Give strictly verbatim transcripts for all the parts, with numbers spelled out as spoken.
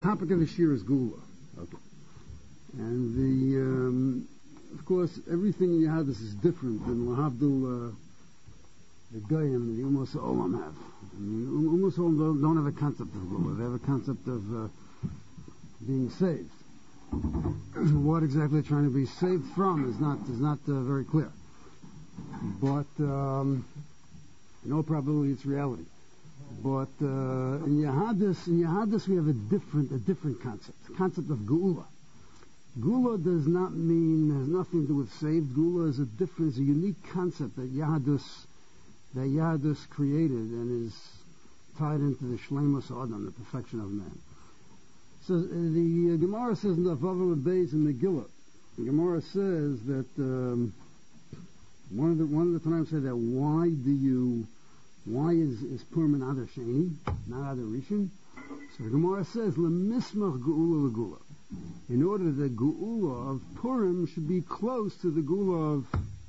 topic of the shir is Gula. Okay. And the, um, of course, everything in Yahadis is different than Lahavdul, uh, the Goyim, the Umos Olam have. I mean, Umos Olam don't, don't have a concept of Gula. They have a concept of uh, being saved. What exactly they're trying to be saved from is not is not uh, very clear. But um, in all probability, it's reality. But uh, in Yahadis, in Yahadis, we have a different a different concept. The concept of Geula. Geula does not mean has nothing to do with saved. Geula is a different, is a unique concept that Yahadis that Yahadis created and is tied into the Shleimus Adam, the perfection of man. So uh, the uh, Gemara says in the Vav Beis in Megillah, the Gemara says that um, one of the one of the times say that why do you why is is Purim an Adar Sheni, not Adar Rishon? So the Gemara says lemismach geula legula. In order that geula of Purim should be close to the geula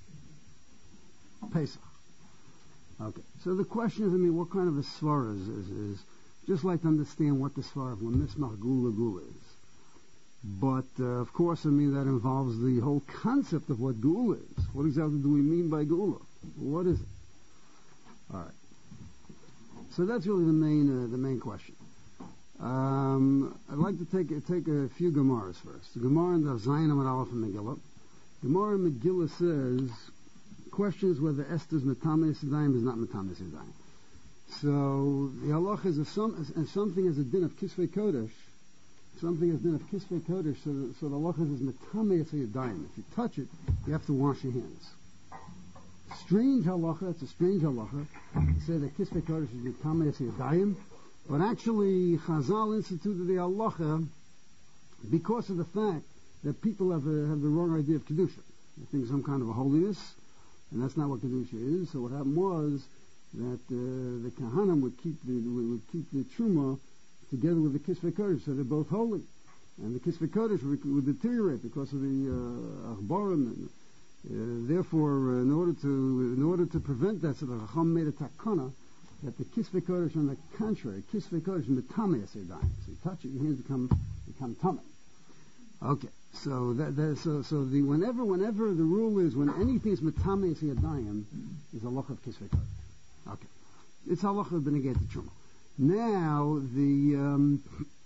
of Pesach. Okay. So the question is, I mean, what kind of a svara is, is, is just like to understand what the svara of lemismach geula gula is. But uh, of course, I mean that involves the whole concept of what geula is. What exactly do we mean by geula? What is it? All right. So that's really the main uh, the main question. Um, I'd like to take take a few Gemaras first. The Gemara in the Zayin Amud Aleph in Megillah. Gemara in Megillah says, questions whether Esther's Metames Yadayim is not Metames Yadayim. So the halach is a some, and something as a din of Kisvei Kodesh, something as a din of Kisvei Kodesh, so the, so the halach is Metames Yadayim. If you touch it, you have to wash your hands. Strange halacha, it's a strange halacha to say that Kisvei Kodesh is Metames Yadayim, but actually Chazal instituted the halacha because of the fact that people have a, have the wrong idea of Kedusha. They think some kind of a holiness, and that's not what Kedusha is. So what happened was that uh, the Kahanim would keep the would keep the Truma together with the Kisvei Kodesh, so they're both holy. And the Kisvei Kodesh would, would deteriorate because of the uh, Achbarim. And, uh, therefore, uh, in order to in order to prevent that, so the Chacham made a takana that the Kisvei Kodesh, on the contrary, Kisvei Kodesh Metame Yadayim. So you touch it, your hands become become tummy. Okay, so that, that so so the whenever whenever the rule is when anything is Metame Yadayim is a loch of Kisvei Kodesh. Okay, it's halacha of B'negei Truma. Now the um,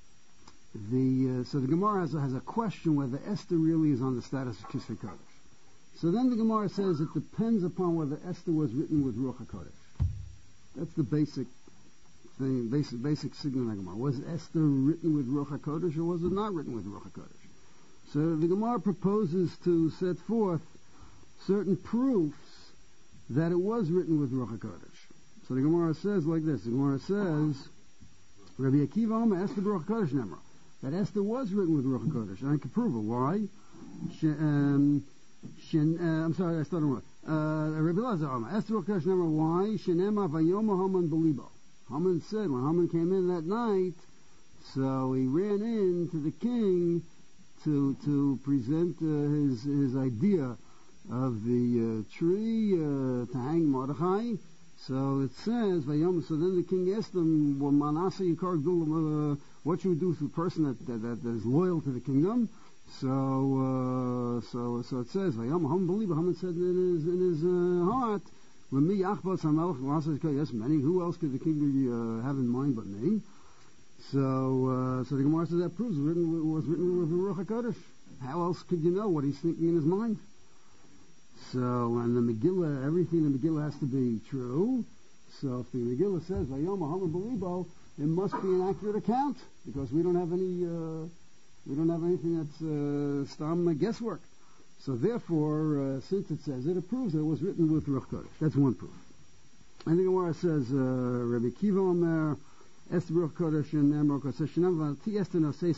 the uh, so the Gemara has a, has a question whether Esther really is on the status of Kisvei Kodesh. So then the Gemara says it depends upon whether Esther was written with Ruach HaKodesh. That's the basic thing, basic basic signal in the Gemara. Was Esther written with Ruach HaKodesh or was it not written with Ruach HaKodesh? So the Gemara proposes to set forth certain proofs that it was written with Ruach HaKodesh. So the Gemara says like this. The Gemara says, Rabbi Akiva Omer, Esther Ruach HaKodesh Nemra. That Esther was written with Ruach HaKodesh. And I can prove it. Why? She, um, she, uh, I'm sorry, I started wrong. Uh, Rabbi Lazar Omer, Esther Ruach HaKodesh Nemra. Why? Shenema Vayoma Haman Belibo. Haman said, when Haman came in that night, so he ran in to the king to to present uh, his his idea of the uh, tree uh, to hang Mordechai. So it says, Vayom. So then the king asked him, well, Manasseh Yikar Gdul, uh, what should we do to a person that, that that is loyal to the kingdom? So uh, so so it says, Vayom Haman Beliba. Haman said in his in his uh, heart, L'mi Achbas Hamelech Manasseh Yikar. Yes, many. Who else could the king uh, have in mind but me? So, uh, so the Gemara says that proves it written, was written with the Ruach HaKodesh. How else could you know what he's thinking in his mind? So, and the Megillah, everything in the Megillah has to be true. So, if the Megillah says Vayom Haman Belibo, it must be an accurate account because we don't have any, uh, we don't have anything that's uh, stam guesswork. So, therefore, uh, since it says it, it proves that it was written with Ruach HaKodesh. That's one proof. And the Gemara says uh, Rabbi Kiva Omer. Esther Ruach Kodesh and Amrok says Esther no says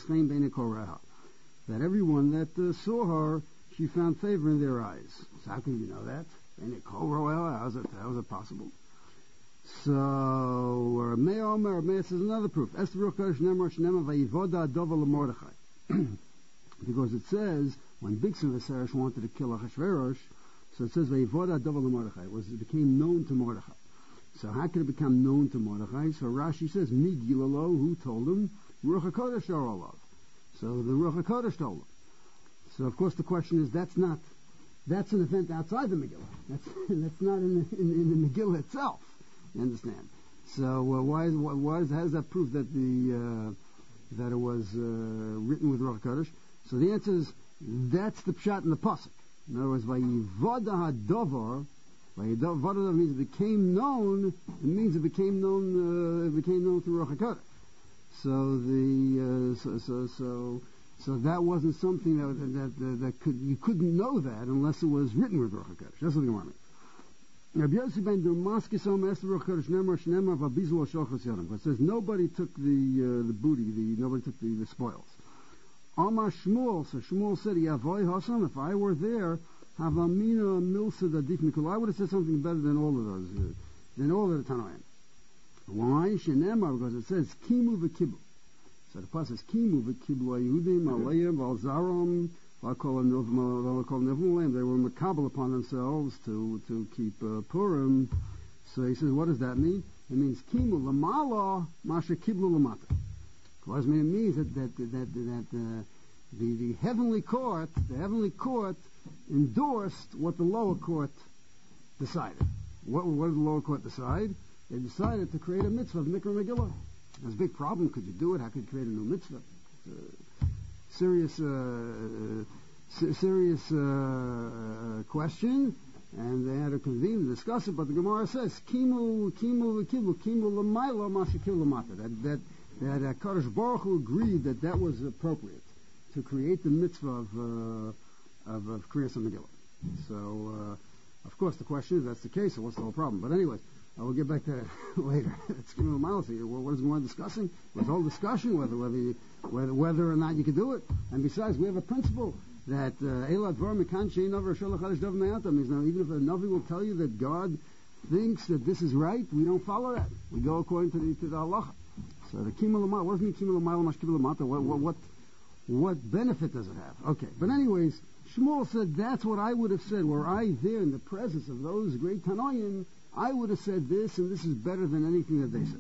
that everyone that uh, saw her, she found favor in their eyes. So how can you know that? How's it? How is it possible? So Meir Omer Meir says another proof. Esther Ruach Kodesh and Amrok Shnema Vayivoda Dova LeMordechai, because it says when Bigsan Viseresh wanted to kill Achashverosh, so it says Vayivoda Dova LeMordechai. It was it became known to Mordechai. So how could it become known to Mordechai? So Rashi says, Mi Gilalo, who told him? Ruach HaKodesh or Olav. So the Ruach HaKodesh told him. So of course the question is, that's not, that's an event outside the Megillah. That's that's not in the, in, in the Megillah itself. You understand? So uh, why, why, why is, how does that prove that the uh, that it was uh, written with Ruach HaKodesh? So the answer is, that's the pshat in the pasuk. In other words, Vayivada Hadovar, Vayivada means it became known. It means it became known. Uh, it became known through Ruach HaKodesh. So the uh, so, so so so that wasn't something that that that, that could you couldn't know that unless it was written with Ruach HaKodesh. That's what the Gemara means. Rabbi Yossi ben Damascus Om asked the Ruach HaKodesh Nemar Shnemar Vabizul Shochos Yadam. It says nobody took the uh, the booty, the nobody took the, the spoils. Amar Shmuel, so Shmuel said, Yavoy Hasam, if I were there, Havamina Milsa Dadif Mikul, I would have said something better than all of those, uh, than all of the Tanoim. Why? Shenemar, because it says Kimu v'Kiblu. So the pasuk says Kimu v'Kiblu Yehudim Alayim Valzaram V'Kol Nevim. They were makabel upon themselves to to keep uh, Purim. So he says, what does that mean? It means Kimu Lamala Masha Kiblu Lamata. It means that that that that uh, the the heavenly court, the heavenly court endorsed what the lower court decided. What what did the lower court decide? They decided to create a mitzvah of Mikra Megillah. There's a big problem. Could you do it? How could you create a new mitzvah? It's a serious, uh, uh, serious uh, question, and they had to convene to discuss it. But the Gemara says, "Kimu, kimu, kimu, kimu l'mayla, mashakil l'mata." That that that uh, Kadosh Baruch Hu agreed that that was appropriate to create the mitzvah of uh, of, of Kriyas Megillah. So, uh, of course, the question is, that's the case, so what's the whole problem? But anyway. I will get back to that later. It's giving a mile here. What is Gemara discussing? It was a whole discussion whether whether, you, whether whether or not you could do it. And besides, we have a principle that Eila Dvar Mekan Shein Navi Rishon L'Chadash Dav Me'atam means now even if a Navi will tell you that God thinks that this is right, we don't follow that. We go according to the to the halacha. So the Kimul L'Mata, what does it mean Kimul L'Mata Mash Kimul L'Mata? What what what what benefit does it have? Okay, but anyways, Shmuel said that's what I would have said were I there in the presence of those great Tanoim. I would have said this, and this is better than anything that they said.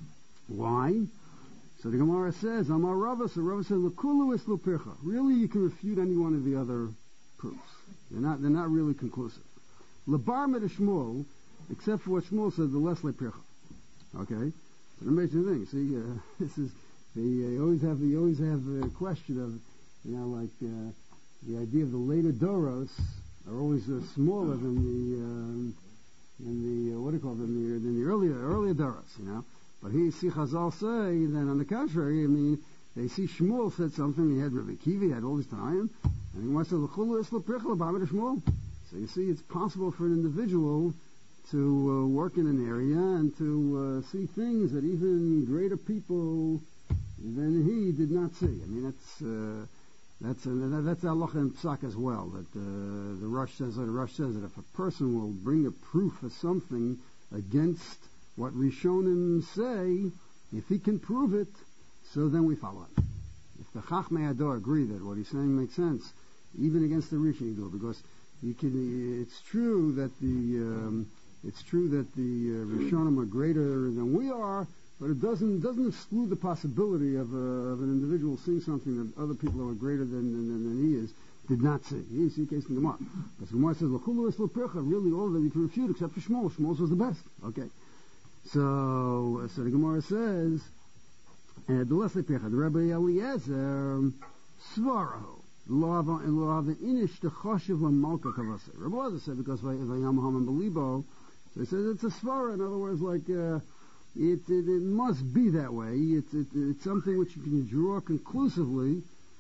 Why? So the Gemara says, Amar Rava, so Rava says, L'kulu es l'pircha. Really, you can refute any one of the other proofs. They're not, they're not really conclusive. L'bar med Shmuel, except for what Shmuel said, the less l'pircha. Okay? So the amazing thing, see, uh, this is, they uh, always have, you always have a question of, you know, like, uh, the idea of the later Doros are always uh, smaller than the, um, in the uh, what do you call it? In the, in the earlier earlier Doros, you know. But here you see Chazal say, then on the contrary, I mean, they see Shmuel said something. He had Rabbi Kiva, he had all this time, and he wants to l'chulu es l'prichla b'amid Shmuel. So you see, it's possible for an individual to uh, work in an area and to uh, see things that even greater people than he did not see. I mean, that's. Uh, That's uh, that's halacha in Psak as well. That uh, the Rosh says that the Rosh says that if a person will bring a proof of something against what Rishonim say, if he can prove it, so then we follow it. If the Chachmei Ador agree that what he's saying makes sense, even against the Rishon you do, because you can. It's true that the um, it's true that the uh, Rishonim are greater than we are. But it doesn't doesn't exclude the possibility of, uh, of an individual seeing something that other people who are greater than, than, than he is did not see. You see, case in the Gemara. But the Gemara says, "L'chulu es l'pircha." Really, all of them you can refute except for Shmuel. Shmuel was the best. Okay. So, so the Gemara says, uh, "The less l'pircha." The Rabbi Eliezer svarahu lo have inish the choshev l'malka kavase. Rabbi Eliezer said because vayam haman belibo. So he says it's a svara. In other words, like. Uh, It, it, it must be that way. It's, it, it's something which you can draw conclusively.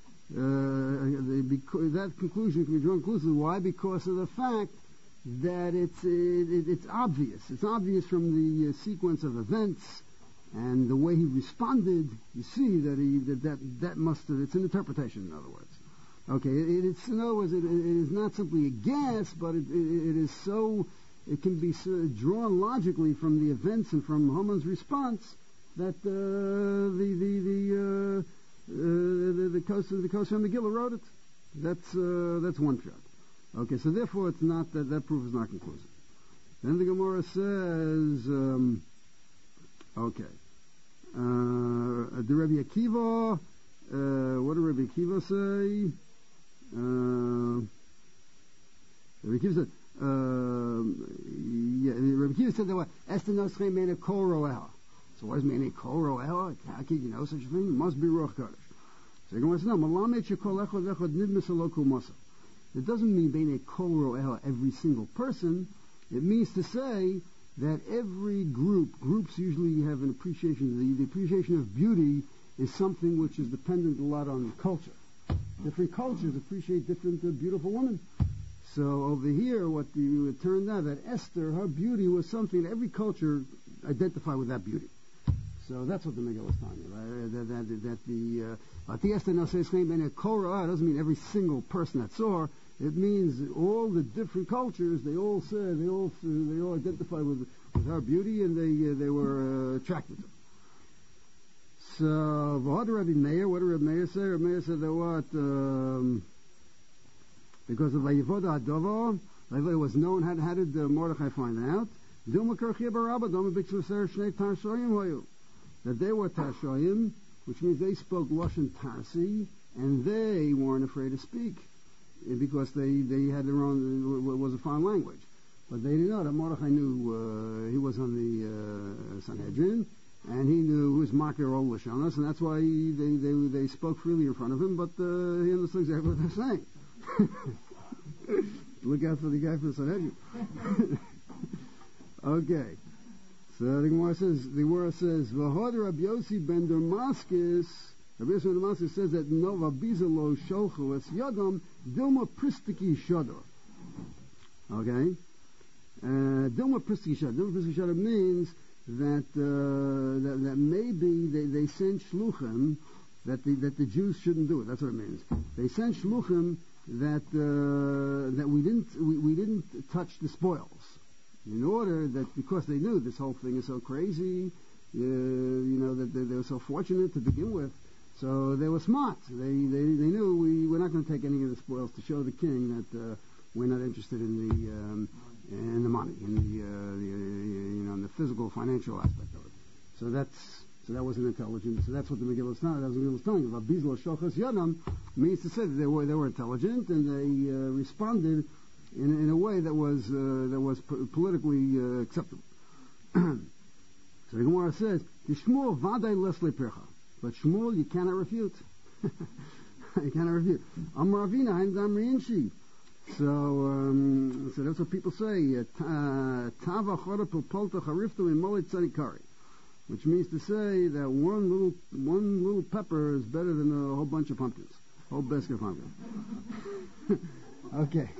Uh, the, because that conclusion can be drawn conclusively. Why? Because of the fact that it's it, it, it's obvious. It's obvious from the uh, sequence of events and the way he responded. You see that he that that, that must have. It's an interpretation, in other words. Okay. It, it's in other words, it, it is not simply a guess, but it, it, it is so. It can be uh, drawn logically from the events and from Haman's response that uh, the the the uh, uh, the the Kosher the Kosher Megillah wrote it. That's uh, that's one shot. Okay, so therefore it's not that that proof is not conclusive. Then the Gemara says, um, okay, Uh, the Rabbi Akiva, uh, what did Rabbi Akiva say? Uh, Rabbi Akiva said, uh, yeah, Rabbi Akiva said that what? Esther Noschei made a kol ro'eha. So what does mean a kol ro'eha? How can you know such a thing? It must be Ruach Kodesh. So you're going to say, no, Malamet shekol echad echad nidmes aloku masa. It doesn't mean being a kol ro'eha, every single person. It means to say that every group, groups usually have an appreciation. The, the appreciation of beauty is something which is dependent a lot on culture. Different cultures appreciate different uh, beautiful women. So over here, what you it turned out that Esther, her beauty was something that every culture identified with that beauty. So that's what the Megillah is telling you, right? That, that, that the uh, the Esther now says in a Korah doesn't mean every single person that saw her. It means all the different cultures. They all said they all they all identified with with her beauty, and they uh, they were uh, attracted to her. So what did Rabbi Meir? What did Rabbi Meir say? Rabbi Meir said that what um, because of Vayivoda Adova, it was known. How, how did uh, Mordechai find out? That they were Tashoyim, which means they spoke Lashon Tarsi, and they weren't afraid to speak, because they, they had their own, it was a foreign language. But they didn't know that Mordechai knew, uh, he was on the uh, Sanhedrin, and he knew who was Makir Ol Lashonos, and that's why he, they, they they spoke freely in front of him, but uh, he understood exactly what they're saying. Look out for the guy from the Sanhedrin. Okay. So the Gemara says, the Gemara says, V'hod Rabbi Yossi ben Damascus, Rabbi Yossi ben Damascus says that Nova Bizalo Sholchu es Yodom Dilma Pristiki Shodor. Okay? Uh, Dilma Pristiki Shodor. Dilma Pristiki Shodor means that, uh, that, that maybe they, they sent Shluchim that the, that the Jews shouldn't do it. That's what it means. They sent Shluchim that, uh, that we didn't, we, we didn't touch the spoils. In order that, because they knew this whole thing is so crazy, uh, you know, that they, they were so fortunate to begin with, so they were smart. They they, they knew we, we're not going to take any of the spoils to show the king that uh, we're not interested in the um, in the money, in the, uh, the uh, you know, in the physical, financial aspect of it. So that's so that wasn't intelligent. So that's what the Megillah is telling. That's what the Megillah is telling about. Bizlo Shochas Yadam means to say that they were they were intelligent and they uh, responded In, in a way that was uh, that was p- politically uh, acceptable. So the Gemara says, "The Shmuel vaday lesle percha," but Shmuel you cannot refute. You cannot refute. Amar Avina haim damriinshi. So um, so that's what people say. Tava chora polta chariftu in molit tzadikari, which means to say that one little one little pepper is better than a whole bunch of pumpkins, a whole basket of pumpkins. Okay.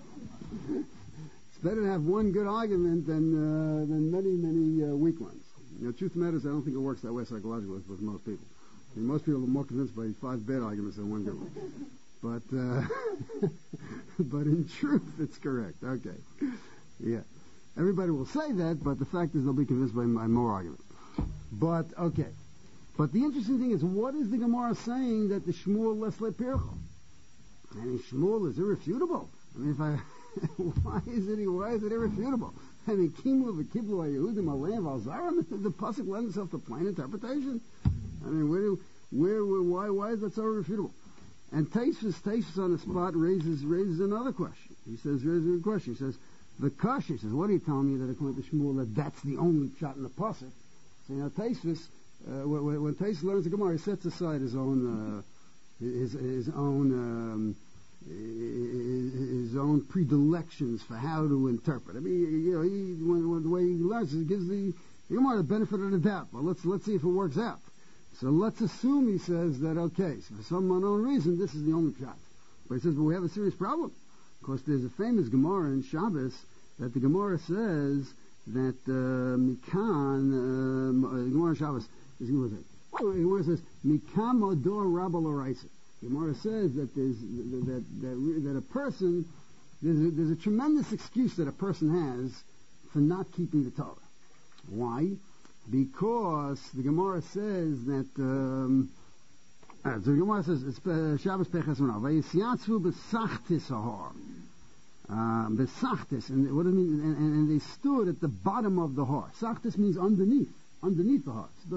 It's better to have one good argument than uh, than many, many uh, weak ones. You know, truth matters, I don't think it works that way psychologically with, with most people. I mean, most people are more convinced by five bad arguments than one good one. But, uh, but in truth, it's correct. Okay. Yeah. Everybody will say that, but the fact is they'll be convinced by, by more arguments. But, okay. But the interesting thing is, what is the Gemara saying that the Shmuel Lesle Pircho? I mean, Shmuel is irrefutable. I mean, if I... why is it why is it irrefutable? I mean, Kimlu v'Kiblu Yehudim Aleim Valzarim. The pasuk lends itself to plain interpretation. I mean, where do where, where why why is that so irrefutable? And Taisvis Taisvis on the spot raises raises another question. He says raises a question. He says the Kashi says, what are you telling me that according to Shmuel that that's the only shot in the pasuk? So you know, Taisvis uh, when, when Taisvis learns the Gemara, he sets aside his own uh, his his own. Um, his own predilections for how to interpret. I mean, you know, he, when, when the way he learns, he gives the Gemara the benefit of the doubt. But let's let's see if it works out. So let's assume he says that okay, so for some unknown reason, this is the only shot. But he says, but we have a serious problem, because there's a famous Gemara in Shabbos that the Gemara says that uh, Mikan, uh, Gemara in Shabbos, is Gemara says, the Gemara says Mikam Odor Rabba L'Oraisa. The Gemara says that there's that that, that a person there's a, there's a tremendous excuse that a person has for not keeping the Torah. Why? Because the Gemara says that um, uh, so the Gemara says it's uh, Shabbos Peches Manav Vayisiatzu b'sachtis hahar b'sachtis, and what does it mean? And, and, and they stood at the bottom of the har. Sachtis means underneath, underneath the har. So it doesn't make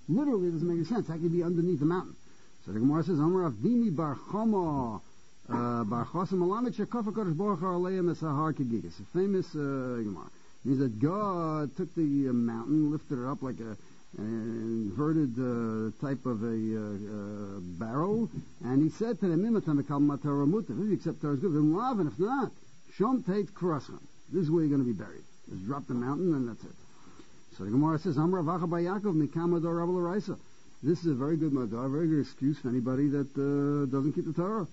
Literally, it doesn't make any sense. How can you be underneath the mountain? So the Gemara says, Amar Avdimi Bar Chama Bar Chosim Alamed Shekafa Kodesh Baruch Aleim Esahar Kegigas. A famous uh, Gemara. It means that God took the uh, mountain, lifted it up like a an inverted uh, type of a uh, uh, barrel, and he said to them, if you accept Torah is good, then love, and if not, Shom Tate Kurascham. This is where you're going to be buried. Just drop the mountain, and that's it. So the Gemara says, Amar Avacha Bar Yaakov Mikamador Rabbi L'Raisa. This is a very good madar, a very good excuse for anybody that uh, doesn't keep the Torah.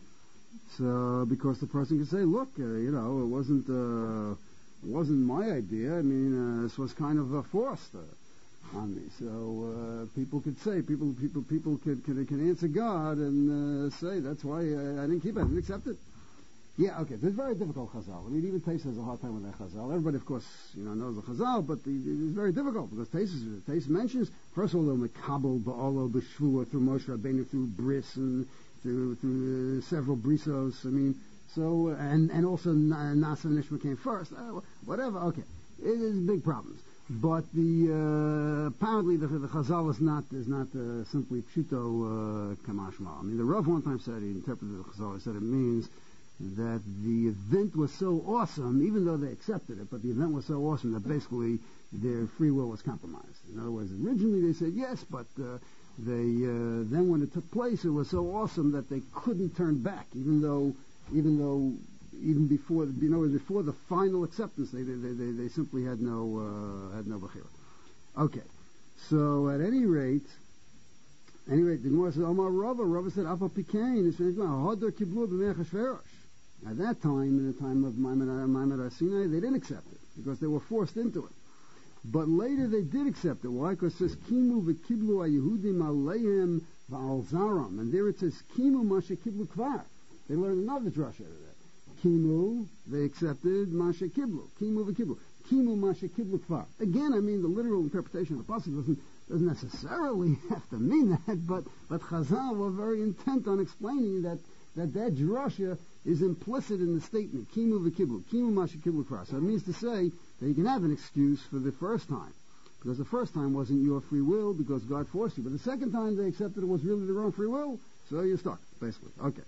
So, because the person can say, look, uh, you know, it wasn't uh, it wasn't my idea. I mean, uh, this was kind of uh, forced uh, on me. So uh, people could say, people people people could can, can answer God and uh, say, that's why I, I didn't keep it, I didn't accept it. Yeah, okay, it's very difficult Chazal. I mean, even Tais has a hard time with that Chazal. Everybody, of course, you know, knows the Chazal, but the, it's very difficult because Tais, Tais mentions, first of all, the Mekabel, Ba'olo, B'Shvua, through Moshe Rabbeinu, through Bris, and through, through uh, several Brisos. I mean, so, and, and also Nasa and Nishma came first. Uh, whatever, okay. It is big problems. But the, uh, apparently the, the Chazal is not, is not uh, simply Pshuto uh, Kamashma. I mean, the Rav one time said, he interpreted the Chazal, he said it means that the event was so awesome, even though they accepted it, but the event was so awesome that basically their free will was compromised. In other words, originally they said yes, but uh, they uh, then when it took place, it was so awesome that they couldn't turn back, even though, even though, even before, you know, before the final acceptance, they they they, they simply had no uh, had no bechira. Okay, so at any rate. Anyway, the Gemara says, Omar Rava, Rava said, Afa Pikain, is finished, Hodor Kiblu b'mei Achashverosh. At that time, in the time of Maimon Har Sinai, they didn't accept it, because they were forced into it. But later they did accept it. Why? Because it says, Kimu v'kiblu ha-Yehudim aleihem v'al-zaram. And there it says, Kimu mashe kiblu kvar. They learned another drush out of that. Kimu, they accepted mashe kiblu. Kimu v'kiblu. Kimu mashe kiblu kvar. Again, I mean, the literal interpretation of the passage doesn't doesn't necessarily have to mean that, but, but Chazal were very intent on explaining that that, that drasha is implicit in the statement, Kimu v'kiblu, Kimu masha kiblu kvar. So it means to say that you can have an excuse for the first time, because the first time wasn't your free will, because God forced you. But the second time they accepted it was really their own free will, so you're stuck, basically. Okay.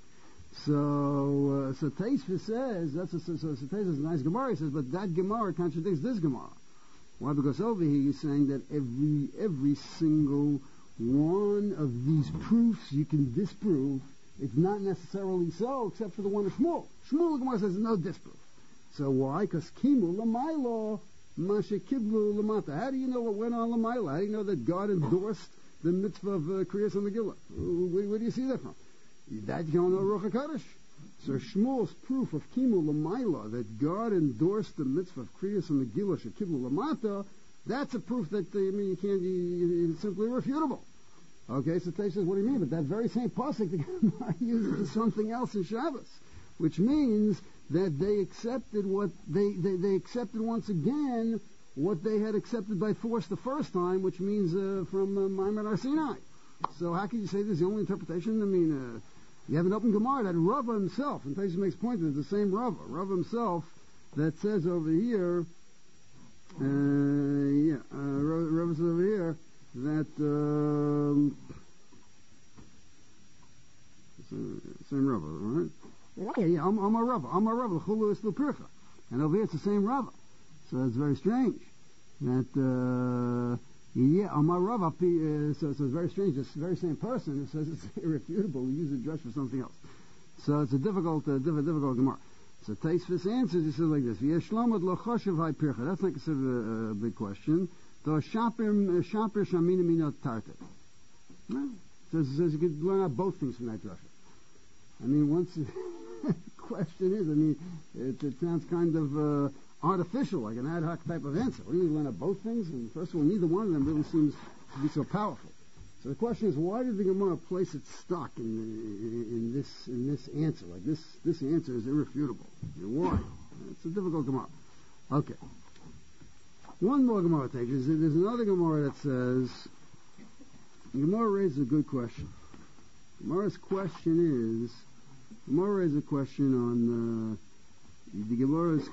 So, uh, so Taisva says, that's a, so, so, so Taisva is a nice Gemara, he says, but that Gemara contradicts this Gemara. Why? Because over here he's saying that every every single one of these proofs you can disprove. It's not necessarily so, except for the one of Shmuel. Shmuel, the Gemara says, no disproof. So why? Because Kimu l'maylo mashe kiblu l'mata. How do you know what went on l'maylo? How do you know that God endorsed the mitzvah of uh, Kriyas HaMegillah? Where, where do you see that from? That you don't know Ruach HaKadosh. So Shmuel's proof of Kimu L'mayla, that God endorsed the mitzvah of Kriyas and Megillah Shekiblu L'mata, that's a proof that, I mean, you can't, you, it's simply irrefutable. Okay, so Tei says, what do you mean? But that very same pasuk, the Gemara uses for something else in Shabbos, which means that they accepted what, they, they, they accepted once again what they had accepted by force the first time, which means uh, from uh, Maimon Har Sinai. So how can you say this is the only interpretation? I mean, uh, you have an open Gemara that Rava himself, and Taisha makes point that it's the same Rava, Rava himself, that says over here, uh, yeah, uh, Rava says over here that um, same Rava, right? Yeah, yeah, I'm, I'm a Rava, I'm a Rava, Chulu is Pircha, and over here it's the same Rava, so it's very strange that. Uh, Yeah, Amar Rav, uh, so, so it's very strange. This very same person who says it's irrefutable, we use the drush for something else. So it's a difficult, uh, difficult, difficult Gemara. So Taisvis answers, he says like this: V'yeshlomad lo choshev hay pircha. That's not considered a, a big question. Though shaper shaper shamina minot tartet. So it says you could learn out both things from that drush. I mean, once the question is, I mean, it, it sounds kind of. Uh, artificial, like an ad hoc type of answer. What do you learn of both things? And first of all, neither one of them really seems to be so powerful. So the question is, why did the Gemara place its stock in, in, in this in this answer? Like this this answer is irrefutable. Why? It's a difficult Gemara. Okay. One more Gemara takes. There's another Gemara that says, the Gemara raises a good question. Gemara's question is, Gemara raises a question on uh, the Gemara's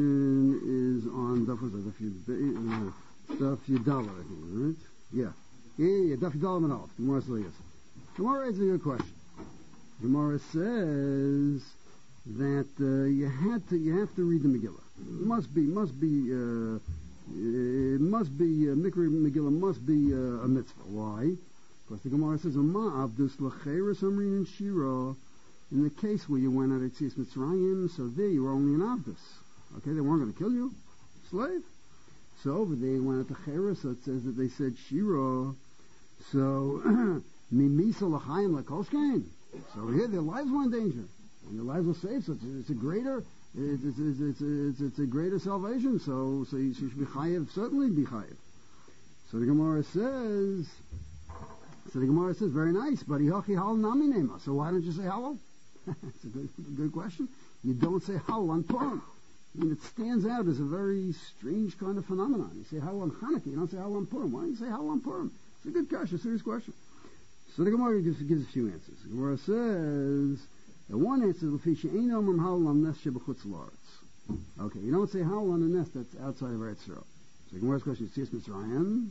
question is on Daf Yudala, I think, right? Yeah. Yeah, yeah, Daf Yudal Manal. Gemara says yes. Gemara is a good question. Gemara says that uh, you had to you have to read the Megillah. It must be must be uh, it must be uh, Mikra Megillah must be uh, a mitzvah. Why? Because the Gemara says Ma Avdus Lacheres Amrin and Shira. In the case where you went out at Tzis Mitzrayim, so there you were only an Avdus. Okay, they weren't going to kill you, slave. So over there you went out to Cheres, so it says that they said Shira. So Mimisa L'chaim L'kolshkein. So over here their lives were in danger, and their lives were safe. So it's, it's a greater, it's, it's, it's, it's, it's, it's a greater salvation. So so you should be chayiv, certainly be chayiv. So the Gemara says, so the Gemara says very nice, but Ihochi Hal Nami Nema. So why don't you say Halal? That's a good, a good question. You don't say Halal on Purim. I mean, it stands out as a very strange kind of phenomenon. You say Halal on Hanukkah, you don't say Halal on Purim. Why do you say Halal on Purim? It's a good question, a serious question. So the Gemara gives, gives a few answers. The Gemara says, the one answer is, okay, you don't say Halal on a nest that's outside of Eretz Yisrael. So the Gemara's question is, Mitzrayim?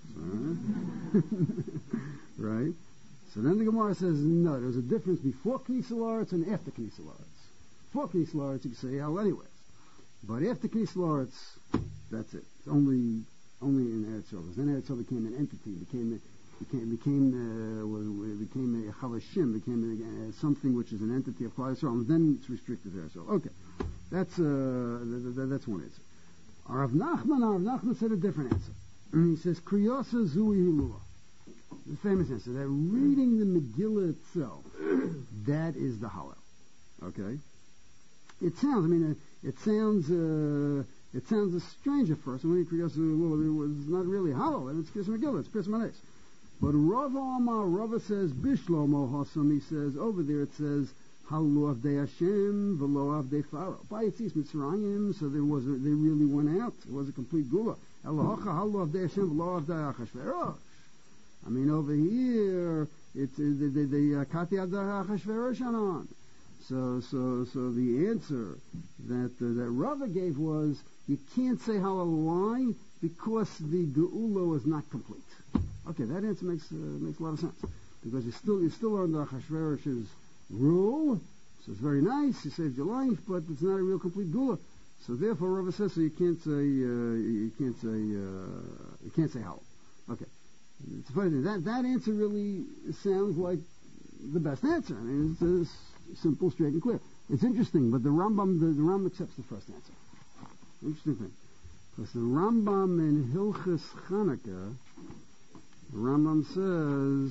Right? So then the Gemara says, no, there's a difference before Knesset La'aretz and after Knesset La'aretz. Before Knesset La'aretz, you can say Halal anyways. But after Knesset La'aretz, that's it. It's only only in Eretz Yisrael. Then Eretz Yisrael became an entity, became became became uh, became a Chalashim, became a, uh, something which is an entity of Klal Yisrael, and then it's restricted to Eretz Yisrael. Okay, that's uh, th- th- that's one answer. Rav Nachman, Rav Nachman said a different answer. And he says, Kriyosa Zui Hulua. The famous answer, that reading the Megillah itself, that is the Hallel. Okay? It sounds, I mean, uh, it sounds, uh, it sounds a strange at first. And when he Kriyosa Zui Hulua, it was not really Hallel, and it's Kriyosa Megillah, it's Kriyosa Manes. But Rava Amar, Rava says, Bishlomo Hasam, he says, over there it says, Halu Avdei Hashem, V'lo Avdei Pharaoh. By Yitzis Mitzrayim, so there was a, they really went out. It was a complete gula. Elohacha Halu Avdei Hashem, V'lo Avdei Achashverosh. I mean, over here, it's uh, the the, the uh, Kati Avdei Achashverosh on. So, so, so the answer that uh, that Rava gave was, you can't say Halal. Why? Because the Geula was not complete. Okay, that answer makes uh, makes a lot of sense, because you're still you're still under Achashverosh's rule, so it's very nice, he saved your life, but it's not a real complete gula. So therefore Rava says, so you can't say, uh, you can't say, uh, you can't say how. Okay. It's funny thing. That, that answer really sounds like the best answer. I mean, it's, it's simple, straight, and clear. It's interesting, but the Rambam, the, the Rambam accepts the first answer. Interesting thing. Because the Rambam in Hilchas Chanukah, the Rambam says,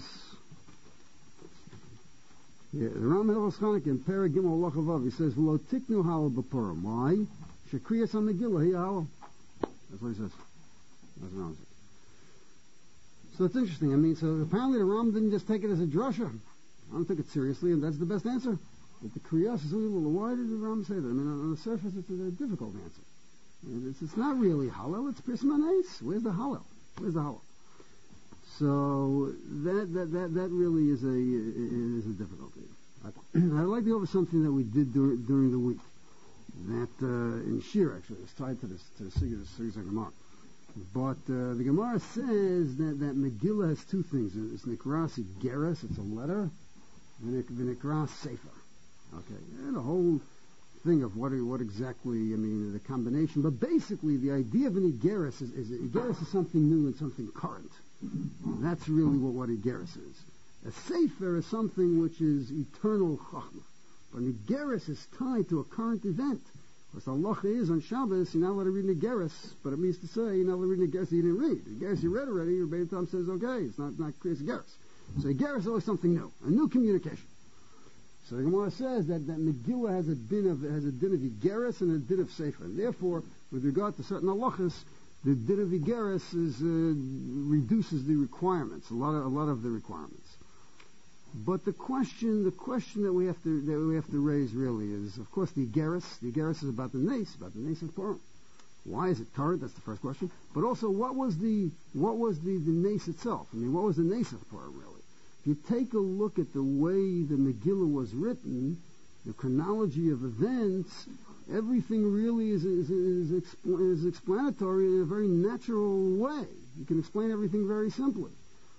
yeah, the Rambam in Hilchas Chanukah in Perek Gimel Halacha Vav, he says, "V'lo tiknu halal b'purim." Why? Shekriyas on Megillah, he halal. That's what he says. That's what Rambam says. So it's interesting. I mean, so apparently the Rambam didn't just take it as a drasha. Rambam took it seriously, and that's the best answer. But the Kriyas is, well, why did the Rambam say that? I mean, on the surface, it's a difficult answer. It's, it's not really halal, it's prismanes. Where's the halal? Where's the halal? So that that that, that really is a is a difficulty. I'd like to go over something that we did dur- during the week. That uh, in Shir actually is tied to this to the Sigurd Gemara. But uh, the Gemara says that, that Megillah has two things. It's Nikras Geras, it's a letter, and Nikras Sefer. Okay, and the whole thing of what what exactly, I mean, the combination. But basically, the idea of an Igeris is, is Igeris is something new and something current. That's really what, what Igeris is. A Sefer is something which is eternal Chachma. But an Igeris is tied to a current event. Because the halacha is on Shabbos, you're not allowed to read an Igeris, but it means to say you're not allowed to read an Igeris you didn't read. The Igeris you read already, your Beit Tam says, okay, it's not not Kriyas Igeris. So Igeris is always something new, a new communication. So the Gemara says that, that Megillah has a din of has a din of Igeris and a din of Sefer. And therefore, with regard to certain halachas, the din of Igeris is uh, reduces the requirements, a lot of a lot of the requirements. But the question, the question that we have to that we have to raise really is, of course, the Igeris. The Igeris is about the Nes, about the Nes of Purim. Why is it current? That's the first question. But also, what was the what was the, the Nes itself? I mean, what was the Nes of Purim really? If you take a look at the way the Megillah was written, the chronology of events, everything really is is is, expl- is explanatory in a very natural way. You can explain everything very simply.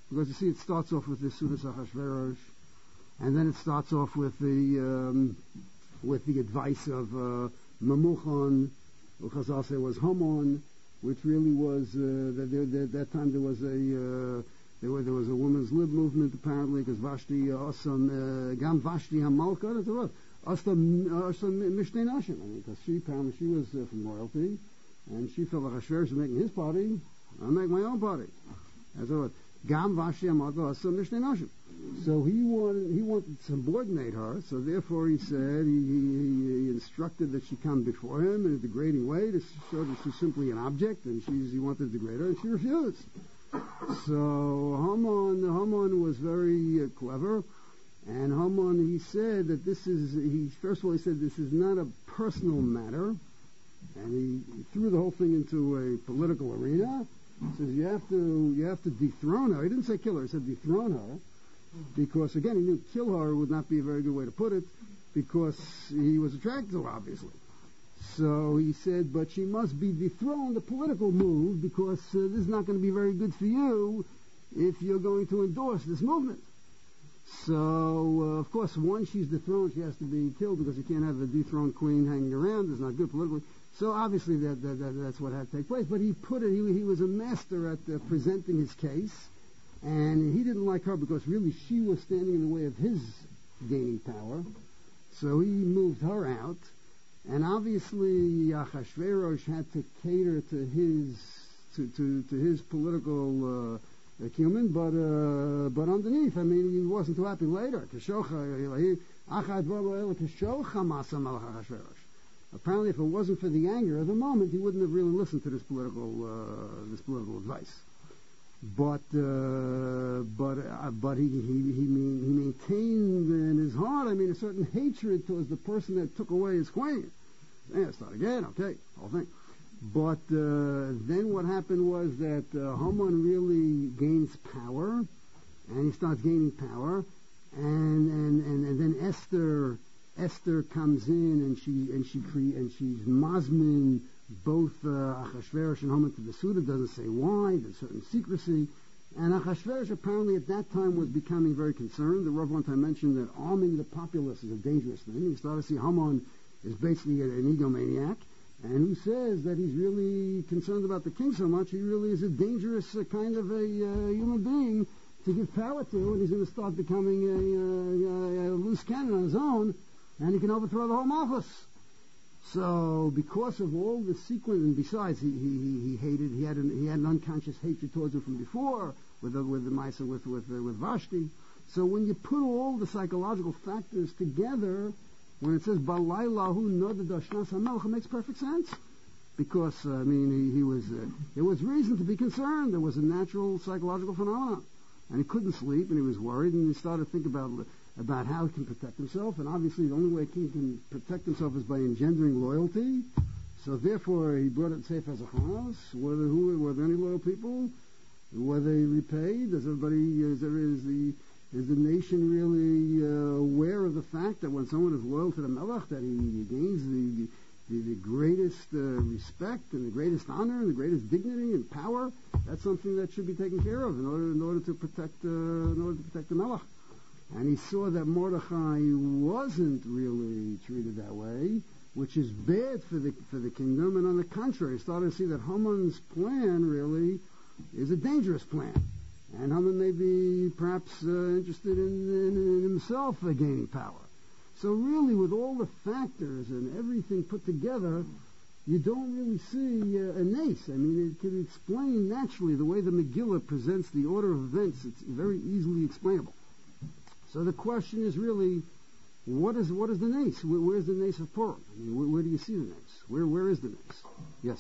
because you see it starts off with the Sudas Achashverosh, and then it starts off with the um, with the advice of uh, Mamuchon, who Chazal say was Haman, which really was uh, that there, there, that time there was a uh, there, were, there was a women's lib movement apparently, because Vashti uh, Asam uh, Gam Vashti Hamalka, that's what Asam Asam Mishnei Nashim. I mean, because she apparently she was uh, from royalty, and she felt like Achashverosh was making his party. I'll make my own party. That's what Gam Vashti Hamalka Asam Mishnei Nashim. So he wanted he wanted to subordinate her. So therefore, he said he, he, he instructed that she come before him in a degrading way to show that she's simply an object, and she's, he wanted to degrade her, and she refused. So Haman Haman was very uh, clever, and Haman he said that this is he first of all he said this is not a personal matter, and he, he threw the whole thing into a political arena. He says you have to you have to dethrone her. He didn't say kill her. He said dethrone her. Because, again, he knew kill her would not be a very good way to put it, because he was attracted to her, obviously. So he said, but she must be dethroned, a political move, because uh, this is not going to be very good for you if you're going to endorse this movement. So, uh, of course, once she's dethroned, she has to be killed, because you can't have a dethroned queen hanging around. It's not good politically. So, obviously, that, that, that that's what had to take place. But he put it, he, he was a master at uh, presenting his case. And he didn't like her because really she was standing in the way of his gaining power. So he moved her out. And obviously Achashverosh had to cater to his to, to, to his political uh, acumen, but uh, but underneath, I mean, he wasn't too happy later. Apparently, if it wasn't for the anger of the moment, he wouldn't have really listened to this political uh, this political advice. But uh, but uh, but he he he, mean, he maintained in his heart, I mean, a certain hatred towards the person that took away his queen. Yeah, start again, okay, whole thing. But uh, then what happened was that uh, Haman really gains power, and he starts gaining power, and and, and, and then Esther Esther comes in, and she and she cre- and she's Masmin both uh, Achashverosh and Haman to the Suda. Doesn't say why. There's certain secrecy, and Achashverosh apparently at that time was becoming very concerned. The Rav one time mentioned that arming the populace is a dangerous thing. He started to see Haman is basically an egomaniac, and who says that he's really concerned about the king so much, he really is a dangerous uh, kind of a uh, human being to give power to, and he's going to start becoming a, a, a loose cannon on his own, and he can overthrow the whole Malchus. So, because of all the sequence, and besides, he, he, he hated, he had an, he had an unconscious hatred towards her from before, with the, with the Maisa, with, with, uh, with Vashti. So when you put all the psychological factors together, when it says, Balaylahu nodad ashnas hamelch, it makes perfect sense. Because, uh, I mean, he, he was, uh, there was reason to be concerned. There was a natural psychological phenomenon. And he couldn't sleep, and he was worried, and he started to think about about how he can protect himself, and obviously the only way a king can protect himself is by engendering loyalty. So therefore he brought it safe as a house. Were there, who, were there any loyal people? Were they repaid? Does everybody, is, there, is, the, is the nation really uh, aware of the fact that when someone is loyal to the Melech, that he, he gains the, the, the greatest uh, respect and the greatest honor and the greatest dignity and power? That's something that should be taken care of in order, in order to protect uh, in order to protect the Melech. And he saw that Mordechai wasn't really treated that way, which is bad for the for the kingdom. And on the contrary, he started to see that Haman's plan really is a dangerous plan. And Haman may be perhaps uh, interested in, in, in himself uh, gaining power. So really, with all the factors and everything put together, you don't really see uh, a nace. I mean, it can explain naturally the way the Megillah presents the order of events. It's very easily explainable. So the question is really, what is what is the nace? Where, where's the nace of Purim? I mean, where, where do you see the nace? Where where is the nace? Yes.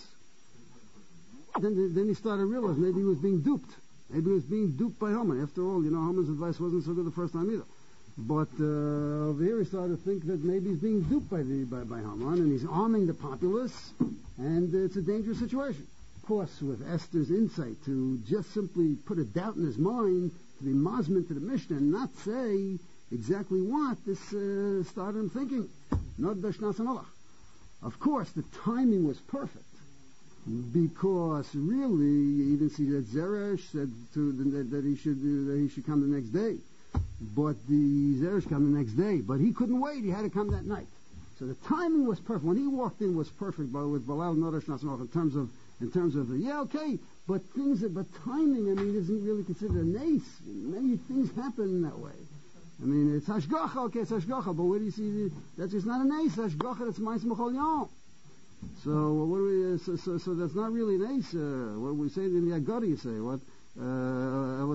Then then he started to realize maybe he was being duped. Maybe he was being duped by Haman. After all, you know, Haman's advice wasn't so good the first time either. But uh, over here he started to think that maybe he's being duped by the by, by Haman, and he's arming the populace, and it's a dangerous situation. Of course, with Esther's insight to just simply put a doubt in his mind, to be masmin to the Mishnah and not say exactly what, this uh, started him thinking. Not Bashnas Hamelach. Of course, the timing was perfect. because really, you even see that Zeresh said to the, that, that he should uh, that he should come the next day, but the Zeresh came the next day, but he couldn't wait; he had to come that night. So the timing was perfect. When he walked in, was perfect. But with Balal Nodash Nasmach, in terms of in terms of the, yeah, okay, but things, but timing, I mean, isn't really considered a nace. Many things happen that way. I mean, it's hashgacha, okay, it's hashgacha, but where do you see the, that's just not a nace, hashgacha, that's mais mechol yom. So, what do we, uh, so, so, so that's not really an ace, uh, what do we say in the Agada, you say, what, uh,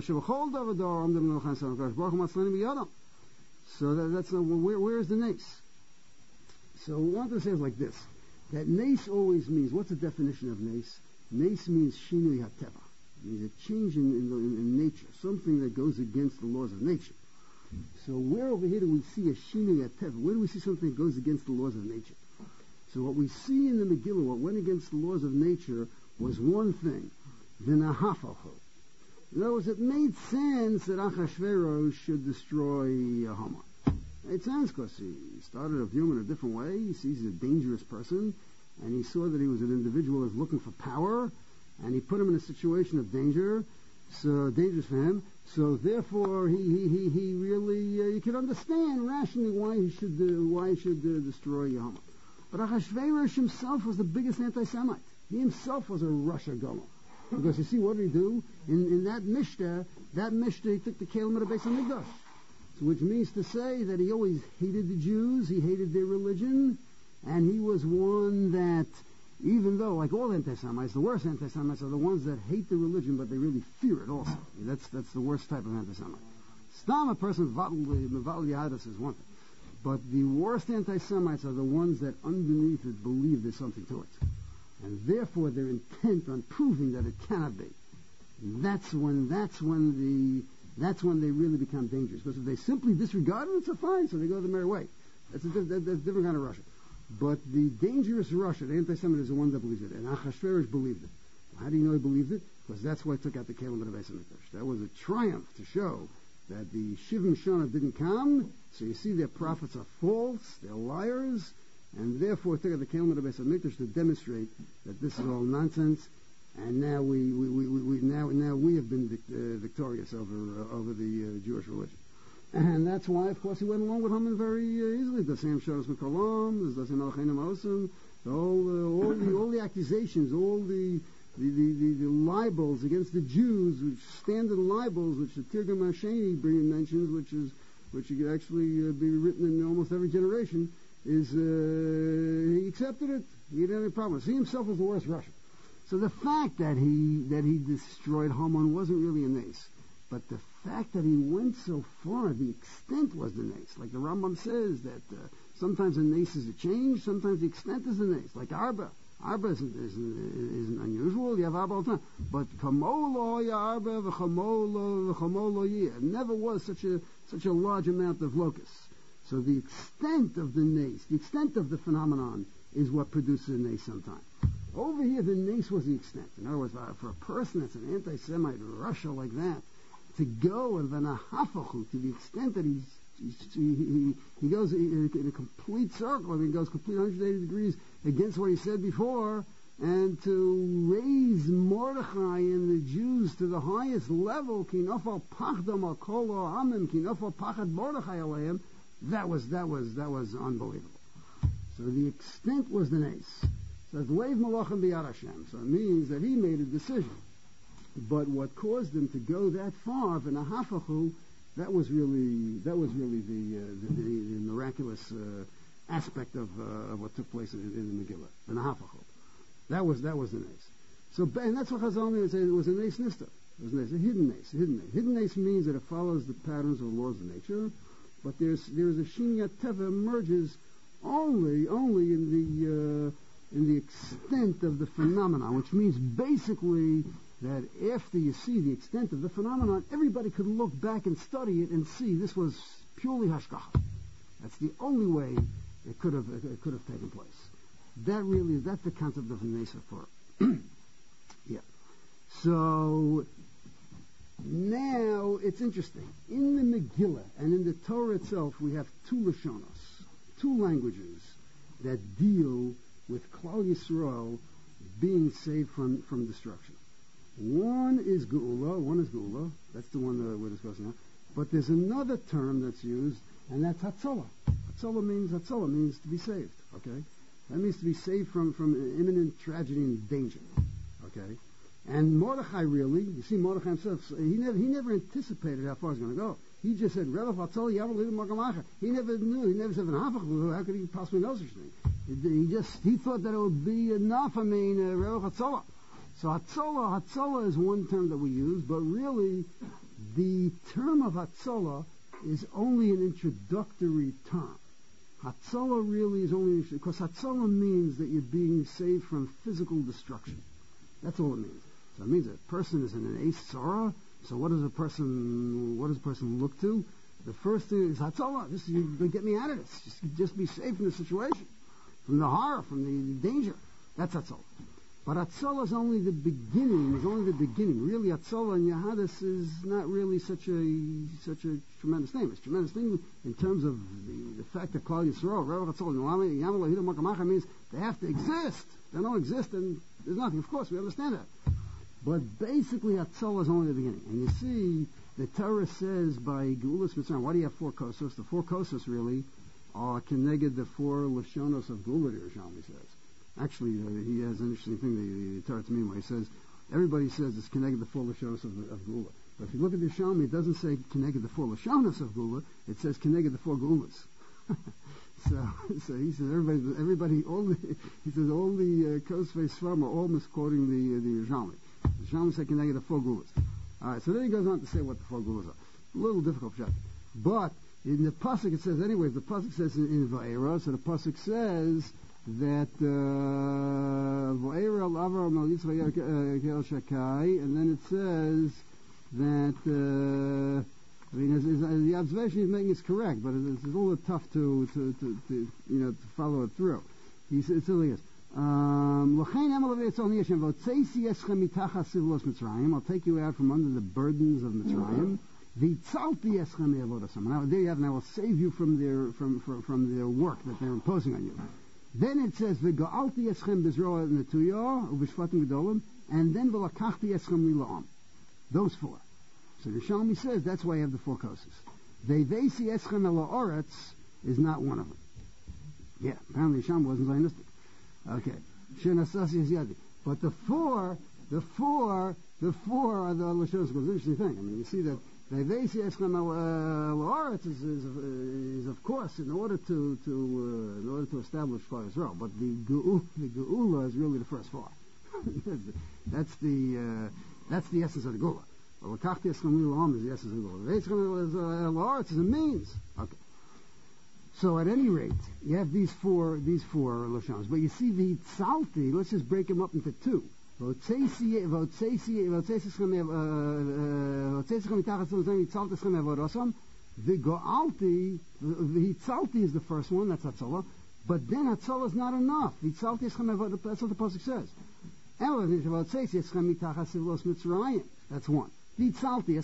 so that, that's, uh, where, where is the nace? So, we want to say it like this, that nace always means, what's the definition of nace? Nace means shinui hateva, means a change in, in, in, in nature, something that goes against the laws of nature. So where over here do we see a shinui hateva? Where do we see something that goes against the laws of nature? So what we see in the Megillah, what went against the laws of nature, was one thing, v'nahafachu. In other words, it made sense that Achashverosh should destroy Haman. It made sense because he started a view in a different way. He sees he's a dangerous person, and he saw that he was an individual who was looking for power, and he put him in a situation of danger, so dangerous for him. So therefore, he he he, he really uh, you can understand rationally why he should uh, why he should uh, destroy Haman. But Achashverosh himself was the biggest anti-Semite. He himself was a Russia gomer. Because you see, what did he do? In, in that Mishnah, that Mishnah, he took the Kelim of the Beis HaMikdash. So which means to say that he always hated the Jews, he hated their religion, and he was one that, even though, like all anti-Semites, the worst anti-Semites are the ones that hate the religion, but they really fear it also. That's that's the worst type of anti-Semite. Stam, a person, Meval Yadus is one thing. But the worst anti-Semites are the ones that underneath it believe there's something to it. And therefore they're intent on proving that it cannot be. That's when, that's when the, that's when they really become dangerous. Because if they simply disregard it, it's fine, so they go the merry way. That's a, that, that's a different kind of Russia. But the dangerous Russia, the anti-Semite, is the one that believes it. And Achashverosh believed it. How do you know he believed it? Because that's why he took out the Kelim of the Beis HaMikdash. That was a triumph to show that the Shivim Shana didn't come, so you see their prophets are false, they're liars, and therefore took out the Kelim of the Beis HaMikdash to demonstrate that this is all nonsense, and now we, we, we, we now now we have been vic, uh, victorious over uh, over the uh, Jewish religion, and that's why, of course, he went along with Haman very uh, easily. The same Shonos Mikolam, the same Alcheinim Osam, all uh, all the all the accusations, all the The, the, the, the libels against the Jews, which standard libels, which the Tirgum Hasheni mentions, which is which could actually uh, be written in almost every generation, is uh, he accepted it. He didn't have any problem. He himself was the worst Russian. So the fact that he that he destroyed Haman wasn't really a nace, but the fact that he went so far, the extent was the nace. Like the Rambam says that uh, sometimes a nace is a change, sometimes the extent is the nace. Like Arba. Arba isn't, isn't, isn't unusual. You have Arba all the time. But Kamolo Arba, V'chamolo, V'chamolo Yeh. It never was such a such a large amount of locusts. So the extent of the nace, the extent of the phenomenon, is what produces a nace sometimes. Over here, the nace was the extent. In other words, for a person that's an anti-Semite Russia like that, to go and v'nahafachu to the extent that he's He, he, he goes in a, in a complete circle. I mean, he goes complete one hundred eighty degrees against what he said before, and to raise Mordechai and the Jews to the highest level, kinofal pachdam al kol ha'amim, kinofal pachad Mordechai aleim, that was that was that was unbelievable. So the extent was the nace. So it's leiv malachim b'yad Hashem. So it means that he made a decision. But what caused him to go that far, v'nahafachu, That was really that was really the uh, the, the, the miraculous uh, aspect of, uh, of what took place in, in the Megillah, the Nahafachu. That was that was the nace. So, and that's what Chazal means. It was a nace nista. It was a, nace, a hidden nace. A hidden nace. Hidden nace means that it follows the patterns of the laws of nature, but there's there is a shinyat teva emerges only only in the uh, in the extent of the phenomenon, which means basically that after you see the extent of the phenomenon, everybody could look back and study it and see this was purely hashgacha. That's the only way it could have it could have taken place. That really is that's the concept of Nesa for. Yeah. So now it's interesting. In the Megillah and in the Torah itself, we have two lashonos, two languages that deal with Klal Yisrael being saved from, from destruction. One is Geula, one is Geula, that's the one that we're discussing now. But there's another term that's used, and that's Hatzalah. Hatzalah means, Hatzalah means to be saved, okay? That means to be saved from, from imminent tragedy and danger, okay? And Mordechai really, you see Mordechai himself, he never, he never anticipated how far he's going to go. He just said, Rebbe Hatzalah, Yavel Lidu Magamacha. He never knew, he never said, how could he possibly know such a thing? He just, he thought that it would be enough, I mean, uh, Rebbe Hatzalah. So Hatzalah, Hatzalah is one term that we use, but really, the term of Hatzalah is only an introductory term. Hatzalah really is only, because Hatzalah means that you're being saved from physical destruction. That's all it means. So it means a person is in an ace Sarah. So what does a person, what does a person look to? The first thing is Hatzalah. Just you get me out of this. Just, just be safe from the situation, from the horror, from the danger. That's Hatzalah. But Hatzalah is only the beginning. Is only the beginning. Really, Hatzalah and Yahadis is not really such a such a tremendous thing. It's a tremendous thing in terms of the, the fact that Klal Yisrael, Rebbe Hatzalah, Yavel Lidu Magamacha means they have to exist. If they don't exist, then there's nothing. Of course, we understand that. But basically, Hatzalah is only the beginning. And you see, the Torah says by Geulas Mitzrayim, why do you have four kosos? The four kosos really are connected the four Lashonos of Geulah, Yerushalmi says. Actually, uh, he has an interesting thing, the, the Torah Tamim, where he says, everybody says it's connected the four Lashonos of, of Geulah. But if you look at the Yerushalmi, it doesn't say connected the four Lashonos of Geulah, it says connected the four Geulas. So, so he says everybody, everybody, all the, he says all the uh, Kosvei Svam are all misquoting the uh, the Yerushalmi. The Yerushalmi said connected the four Gulas. All right, so then he goes on to say what the four Gulas are. A little difficult shot, but in the pasuk it says anyways. The pasuk says in, in Va'era, so the pasuk says that Va'era al Avram al Yitzchak Kel Shakai, and then it says that. Uh, I mean, as, as, the observation he's making is correct, but it's, it's a little tough to, to, to, to, you know, to follow it through. He says, so he goes, um, I'll take you out from under the burdens of Mitzrayim. Now, there you have, and I will save you from their, from, from, from their work that they're imposing on you. Then it says, and then, those four. So the Yerushalmi says that's why you have the four koses. Ve'vesi eschem el ha'oretz is not one of them. Yeah, apparently Yerushalmi wasn't Zionistic. Okay, shenasasi is yadi. But the four, the four, the four are the Lashonos. It's an interesting thing. I mean, you see that ve'vesi eschem el ha'oretz is, is, is of course in order to to uh, in order to establish Klal Yisrael. But the Geula, the Geula is really the first four. that's the uh, that's the essence of the Geula. Well, Lakachti Eschem Li'Olam is the essence of the Geula. Eschem Li'Oretz is a means. Okay. So at any rate, you have these four, these four Lashonos. But you see the Tzalti, let's just break them up into two. V'otzeisi, v'otzeisi, v'otzeisi Eschem, v'otzeisi Eschem Mitachat Tzalti, Tzalti Eschem Evodosam. The Go'alti, the Tzalti is the first one, that's Hatzalah. But then Hatzalah is not enough. The Tzalti Eschem Evodosam, that's what the Pasuk says. V'otzeisi Eschem Mitachat Sivlos Mitzrayim. That's one. Okay,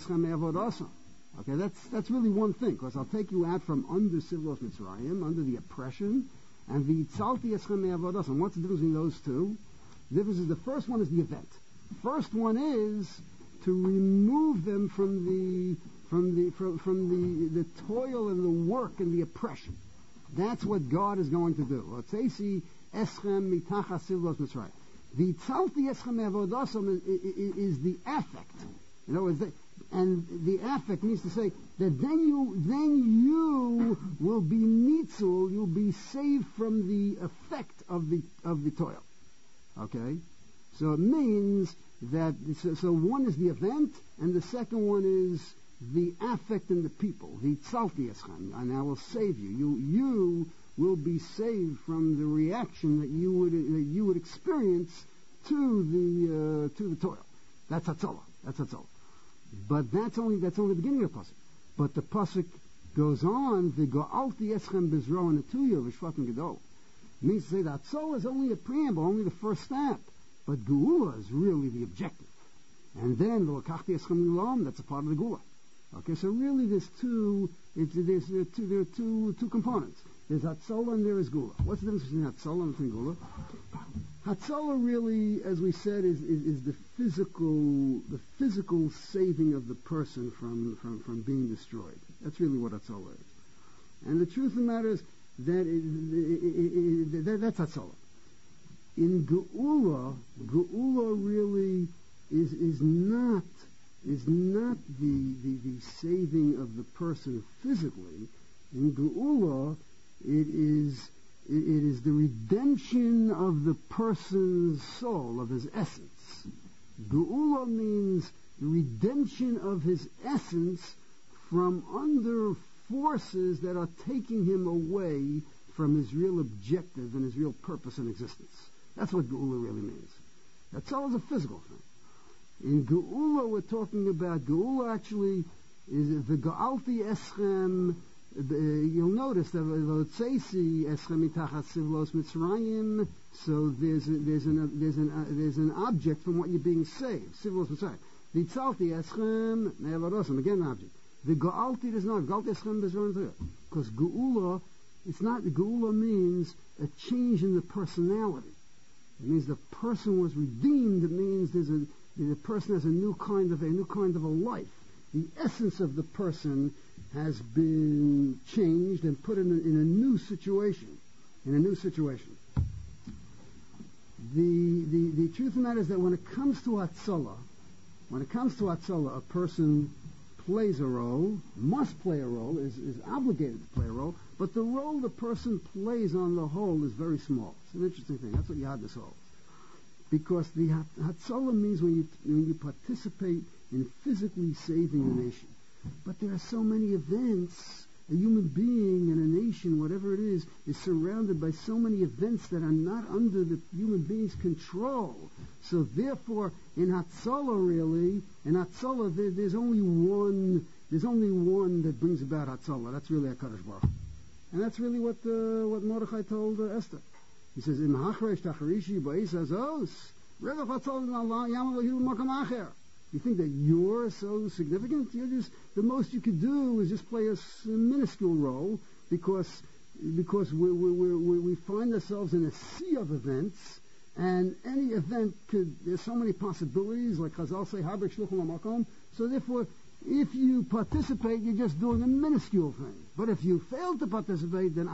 that's that's really one thing, because I'll take you out from under Sivlos Mitzrayim, under the oppression, and v'yitzalti eschem me'avodas. And what's the difference between those two? The difference is the first one is the event. First one is to remove them from the from the from, from the, the toil and the work and the oppression. That's what God is going to do. V'otzeisi eschem mitachas Sivlos Mitzrayim. V'yitzalti eschem me'avodas is the affect. In other words, and the affect means to say that then you then you will be nitzul, you'll be saved from the effect of the of the toil. Okay, so it means that so, so one is the event, and the second one is the affect in the people, the tzalti eschem, and I will save you. You you will be saved from the reaction that you would that you would experience to the uh, to the toil. That's Hatzalah. That's Hatzalah. But that's only that's only the beginning of the pasuk. But the pasuk goes on. The go'alti eschem bezro and etuyo v'shvatim gedol means to say that Hatzalah is only a preamble, only the first step. But Geula is really the objective. And then the lakachti eschem li'olam, that's a part of the Geula. Okay, so really there's two. It's, there's there are two there are two two components. There's Hatzalah and there is Geula. What's the difference between Hatzalah and Geula? Hatzalah really, as we said, is, is, is the physical the physical saving of the person from, from, from being destroyed. That's really what Hatzalah is. And the truth of the matter is that, it, it, it, that that's Hatzalah. In Geula, Geula really is is not is not the, the, the saving of the person physically. In Geula, it is it, it is the redemption of the person's soul, of his essence. Geula means the redemption of his essence from under forces that are taking him away from his real objective and his real purpose in existence. That's what Geula really means. That's all is a physical thing. In Geula, we're talking about, Geula actually is the Gealti Eschem. You'll notice that V'otzeisi Eschem mitachat sivlos Mitzrayim. So there's a, there's an there's an uh, there's an object from what you're being saved. Sivlos Mitzrayim. V'tzalti Eschem ne'avarosim. Again, an object. The Gealti is not Gealti Eschem Bezron, because Geula, it's not. Geula means a change in the personality. It means the person was redeemed. It means there's a the person has a new kind of a new kind of a life. The essence of the person has been changed and put in a, in a new situation. In a new situation. The, the the truth of the matter is that when it comes to Hatzalah, when it comes to Hatzalah, a person plays a role, must play a role, is, is obligated to play a role, but the role the person plays on the whole is very small. It's an interesting thing. That's what Yadus holds. Because the Hatzalah means when you when you participate in physically saving a nation. But there are so many events. A human being and a nation, whatever it is, is surrounded by so many events that are not under the human being's control. So therefore, in Hatzalah, really, in Hatzalah, there, there's only one. There's only one that brings about Hatzalah. That's really HaKadosh Baruch Hu. And that's really what uh, what Mordechai told uh, Esther. He says, "Im hachresh tacharishi ba'is azos revach Hatzalah Allah yamal lahilu makam acher." You think that you're so significant? You're just, the most you could do is just play a, a minuscule role because because we, we, we, we find ourselves in a sea of events, and any event could, there's so many possibilities, like Chazal say, Habrik Shluchim HaMakom. So therefore, if you participate, you're just doing a minuscule thing. But if you fail to participate, then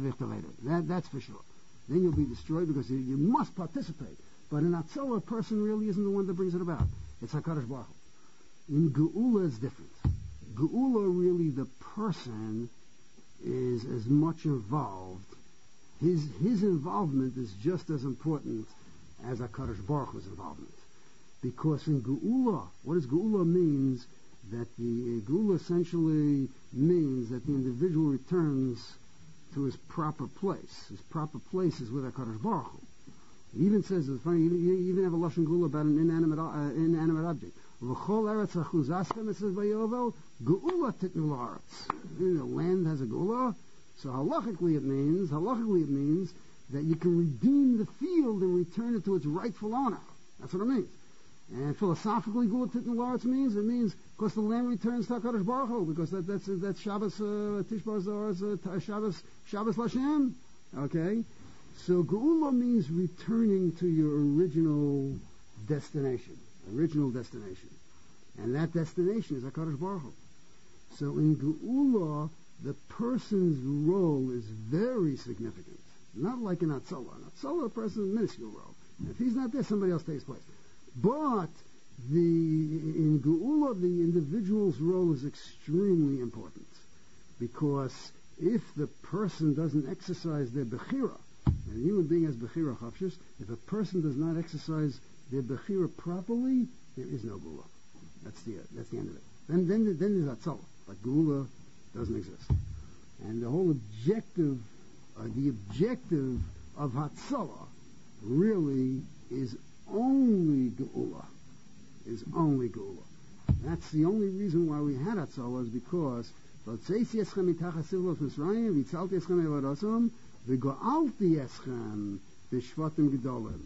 that that's for sure. Then you'll be destroyed because you, you must participate. But in Hatzalah, a person really isn't the one that brings it about. It's HaKadosh Baruch Hu. In Geula, it's different. Geula, really, the person is as much involved. His his involvement is just as important as HaKadosh Baruch Hu's involvement. Because in Geula, what does Geula means? That the uh, Geula essentially means that the individual returns to his proper place. His proper place is with HaKadosh Baruch Hu. He even says, it's funny, you even have a Lashon Geula about an inanimate, uh, inanimate object. V'chol eretz achuzaskem, it says by Yovel, Geula titnu la'aretz. The land has a Geula, so halachically it means, halachically it means that you can redeem the field and return it to its rightful owner. That's what it means. And philosophically, Geula titnu la'aretz means, it means, because the land returns to HaKadosh Baruch Hu, because that, that's, that's Shabbos, uh, Tishbaz, uh, Shabbos, Shabbos Lashem, okay? So Geula means returning to your original destination, original destination. And that destination is HaKadosh Baruch Hu. So in Geula, the person's role is very significant. Not like in Hatzalah. In Hatzalah, a person's minuscule role. And if he's not there, somebody else takes place. But the in Geula, the individual's role is extremely important. Because if the person doesn't exercise their Bechira, and a human being has Bechira Chavshus, if a person does not exercise their Bechira properly, there is no Geula. That's the that's the end of it. Then then then there's Hatzalah, but Geula doesn't exist. And the whole objective, uh, the objective of Hatzalah really is only Geula. Is only Geula. That's the only reason why we had Hatzalah, is because V'go'alti eschem b'shvatim gedolim.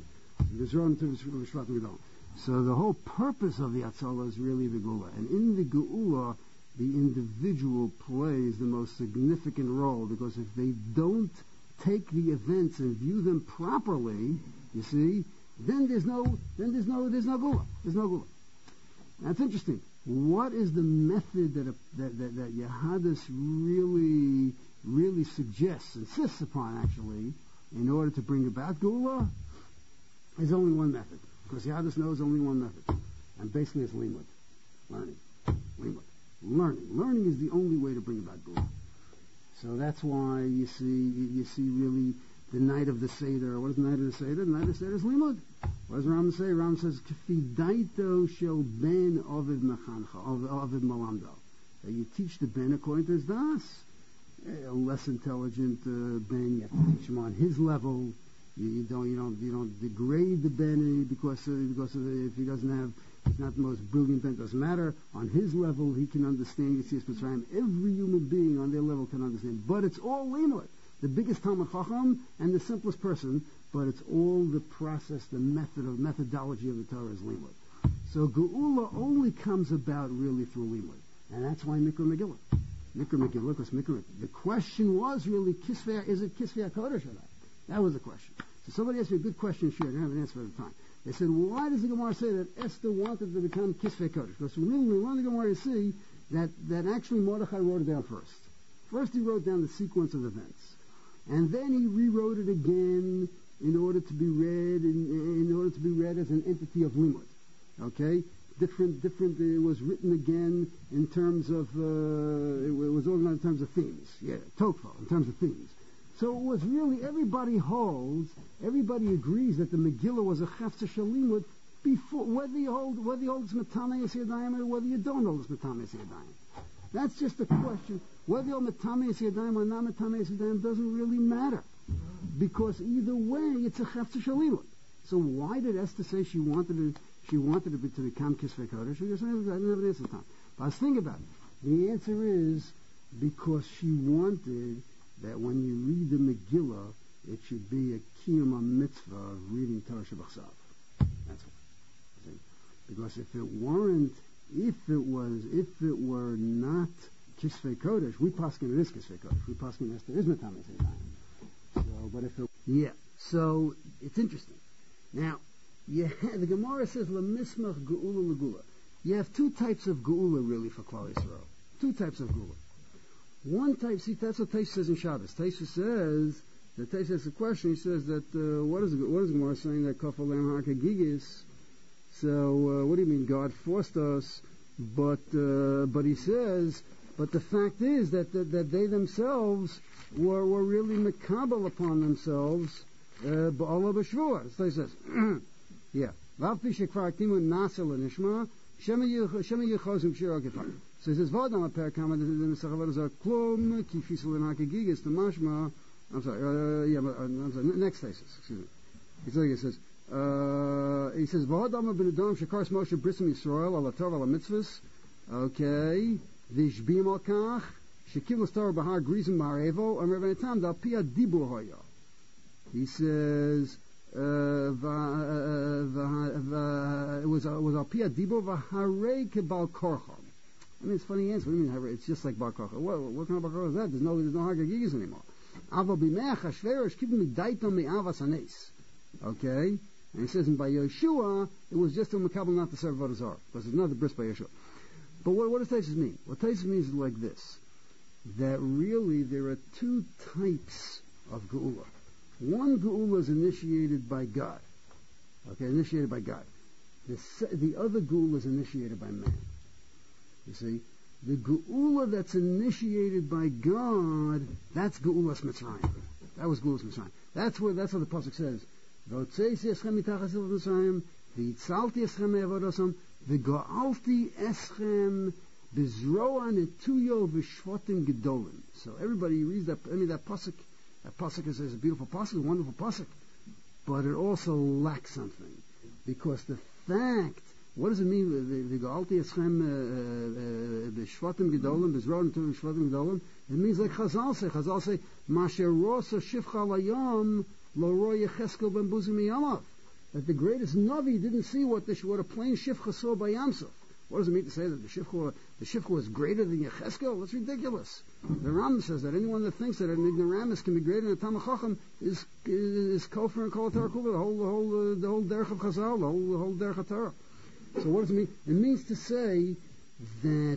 So the whole purpose of the Hatzalah is really the Geula. And in the Geula, the individual plays the most significant role, because if they don't take the events and view them properly, You see? Then there's no, then there's no, there's no gula. There's no gula. That's interesting. What is the method that a, that, that that Yehadus really, really suggests, insists upon actually, in order to bring about gula? There's only one method, because Yehadus knows only one method, and basically it's limud, learning, limud, learning. Learning is the only way to bring about gula. So that's why you see, you, you see really the night of the Seder. What is the night of the Seder? The night of the Seder is limud. What does Ram say? Ram says, "Kfidaito shel ben ovid mechancha, ovid malamdo." That you teach the ben according to his das. A less intelligent uh, ben, you have to teach him on his level. You, you don't, you don't, you don't degrade the ben because uh, because of the, if he doesn't have, he's not the most brilliant ben. It doesn't matter. On his level, he can understand. You see, every human being on their level can understand. But it's all limud. The biggest Talmud Chacham and the simplest person, but it's all the process, the method of methodology of the Torah is limud. So Geula only comes about really through limud, and that's why Mikra Megillah. Mikra Megillah, because Mikra. The question was really, Kisvei, is it Kisvei HaKodesh or not? That was the question. So somebody asked me a good question. Sure, I didn't have an answer at the time. They said, why does the Gemara say that Esther wanted to become Kisvei HaKodesh? Because really, when we learn the Gemara, you see that that actually Mordechai wrote it down first. First, he wrote down the sequence of events. And then he rewrote it again in order to be read in, in order to be read as an entity of limud. Okay, different, different. It was written again in terms of uh, it was organized in terms of themes. Yeah, Tokfo in terms of themes. So it was really everybody holds, everybody agrees that the Megillah was a chafza shel limud before whether you hold whether you hold it's Matamei Yadayim or whether you don't hold it's Matamei Yadayim. That's just a question. Whether you're Matamei Yadayim or not Matamei Yadayim doesn't really matter. Because either way, it's a chafza shel limud. So why did Esther say she wanted to, she wanted to, be, to become Kisvei Kodesh? She just, I didn't have an answer time. But I was thinking about it. The answer is because she wanted that when you read the Megillah, it should be a kiyum mitzvah of reading Torah Shebachsav. That's what. See? Because if it weren't, if it was, if it were not Kisvei Kodesh, we paskin it is Kisvei Kodesh. We paskin Esther is Matamei Yadayim. So, but if it, yeah, so it's interesting. Now, you have, the Gemara says lemismach geula legula. You have two types of geula really for Klal Yisrael. Two types of geula. One type, see, that's what Taisha says in Shabbos. Taisha says, the Taisha has a question. He says that uh, what is what is Gemara saying that kafal lam hakagigis? So uh, what do you mean God forced us? But uh, but he says, but the fact is that that, that they themselves were were really makabel upon themselves. Ba'ala b'shvua. So he says, yeah. Lav pishek faratimu nasel nishma shema yichozim shir agifar. So he says, V'adam aper kama the Mesachavadas are klom ki fisel and hakagigis the mashma. I'm sorry. Uh, yeah, but, uh, I'm sorry. Next thesis. Excuse me. He says, he says, uh, he says, V'adam ben Adam shekars Moshe brisim Yisrael ala tov ala mitzvahs. Okay. V'ishbim al kach shekiv l'star bahar grizim ma'arevo amir v'netam dal pia dibur hoya. He says, uh, va, uh, va, va, it was, uh, was al pia dibur v'harei kebal korcha. I mean, it's a funny answer. What do you mean? It's just like Bar Kocha. What, what kind of Bar Kocha is that? There's no, there's no Hagagigis anymore. Ava b'meach hashverish kibim midaito me'avas hanes. Okay? And he says, and by Yeshua, it was just a makabel not to serve Vodazar. Because it's not the bris by Yeshua. But what, what does Taisus mean? What Taisus means is like this. That really there are two types of Geula. One Geula is initiated by God. Okay, initiated by God. The, the other Geula is initiated by man. You see, the Geula that's initiated by God, that's Geulas Mitzrayim. That was Geulas Mitzrayim. That's where, that's what the pasuk says. V'otzeisi eschem mitachas Mitzrayim, v'yitzalti eschem me'avodosam, v'go'alti eschem b'zroa netuyo v'shvotim gedolim. So everybody reads that, I mean that pasuk, that pasuk is, is a beautiful pasuk, a wonderful pasuk, but it also lacks something. Because the fact, what does it mean? V'go'alti eschem b'shvotim gedolim, b'zroa netuyo v'shvotim gedolim. It means like Chazal say. Chazal say, Masher rosa shivcha layom lo roya cheskel ben buzim yamav. That the greatest Navi didn't see what, the, what a plain shivcha saw by Yamsuf. What does it mean to say that the Shifcha, the Shifcha was greater than Yecheskel? That's ridiculous. The Ram says that anyone that thinks that an ignoramus can be greater than a Talmid Chacham is is kofar and kol Torah kula, the whole the whole uh, the whole derech of Chazal, the whole the whole derech of Torah. So what does it mean? It means to say that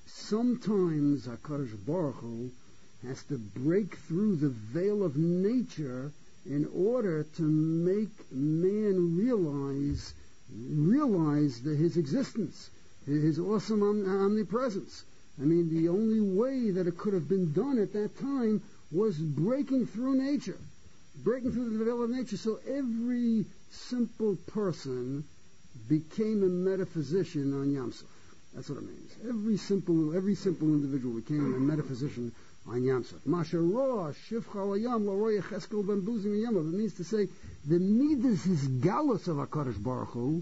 sometimes HaKadosh Baruch Hu has to break through the veil of nature in order to make man realize realize the, his existence, his awesome omnipresence. I mean, the only way that it could have been done at that time was breaking through nature, breaking through the veil of nature. So every simple person became a metaphysician on Yam Suf. That's what it means. Every simple, every simple individual became a metaphysician on Yam Suf. Masha Roa Shifcha Layam Laroya Cheskel Ben Buzim Yamav. It means to say the midas, his galus of HaKadosh Baruch Hu,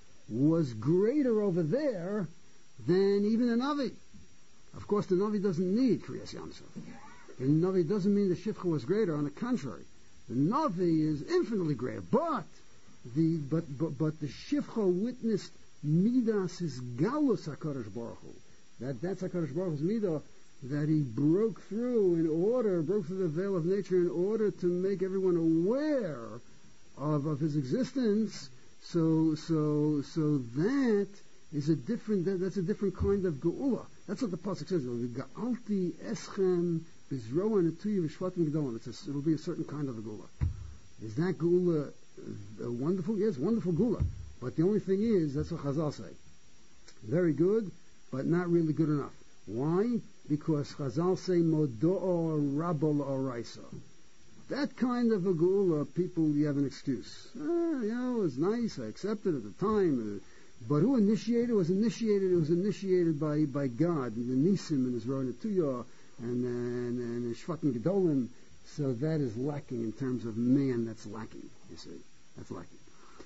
was greater over there than even the Navi. Of course, the Navi doesn't need Kriyas Yam Suf. The Navi doesn't mean the Shifcha was greater. On the contrary, the Navi is infinitely greater. But the but but, but the Shifcha witnessed midas, his galus HaKadosh Baruch Hu. That that's HaKadosh Baruch Hu's midah, that he broke through in order, broke through the veil of nature in order to make everyone aware of, of his existence. So, so, so that is a different, that, that's a different kind of geula. That's what the pasuk says. Ga'alti eschem bizroa netuyi v'shvatim gedolim. It's it'll be a certain kind of a geula. Is that geula uh, wonderful? Yes, wonderful geula. But the only thing is, that's what Chazal say. Very good, but not really good enough. Why? Because Chazal say modo'o rabol oraisa. That kind of a geula, people, you have an excuse. Ah, you know, it was nice, I accepted at the time. But who initiated? It was initiated. It was initiated by, by God, and the Nisim and his Rona Tuyah and and and Shvatim Gedolim. So that is lacking in terms of man. That's lacking. You see, that's lacking.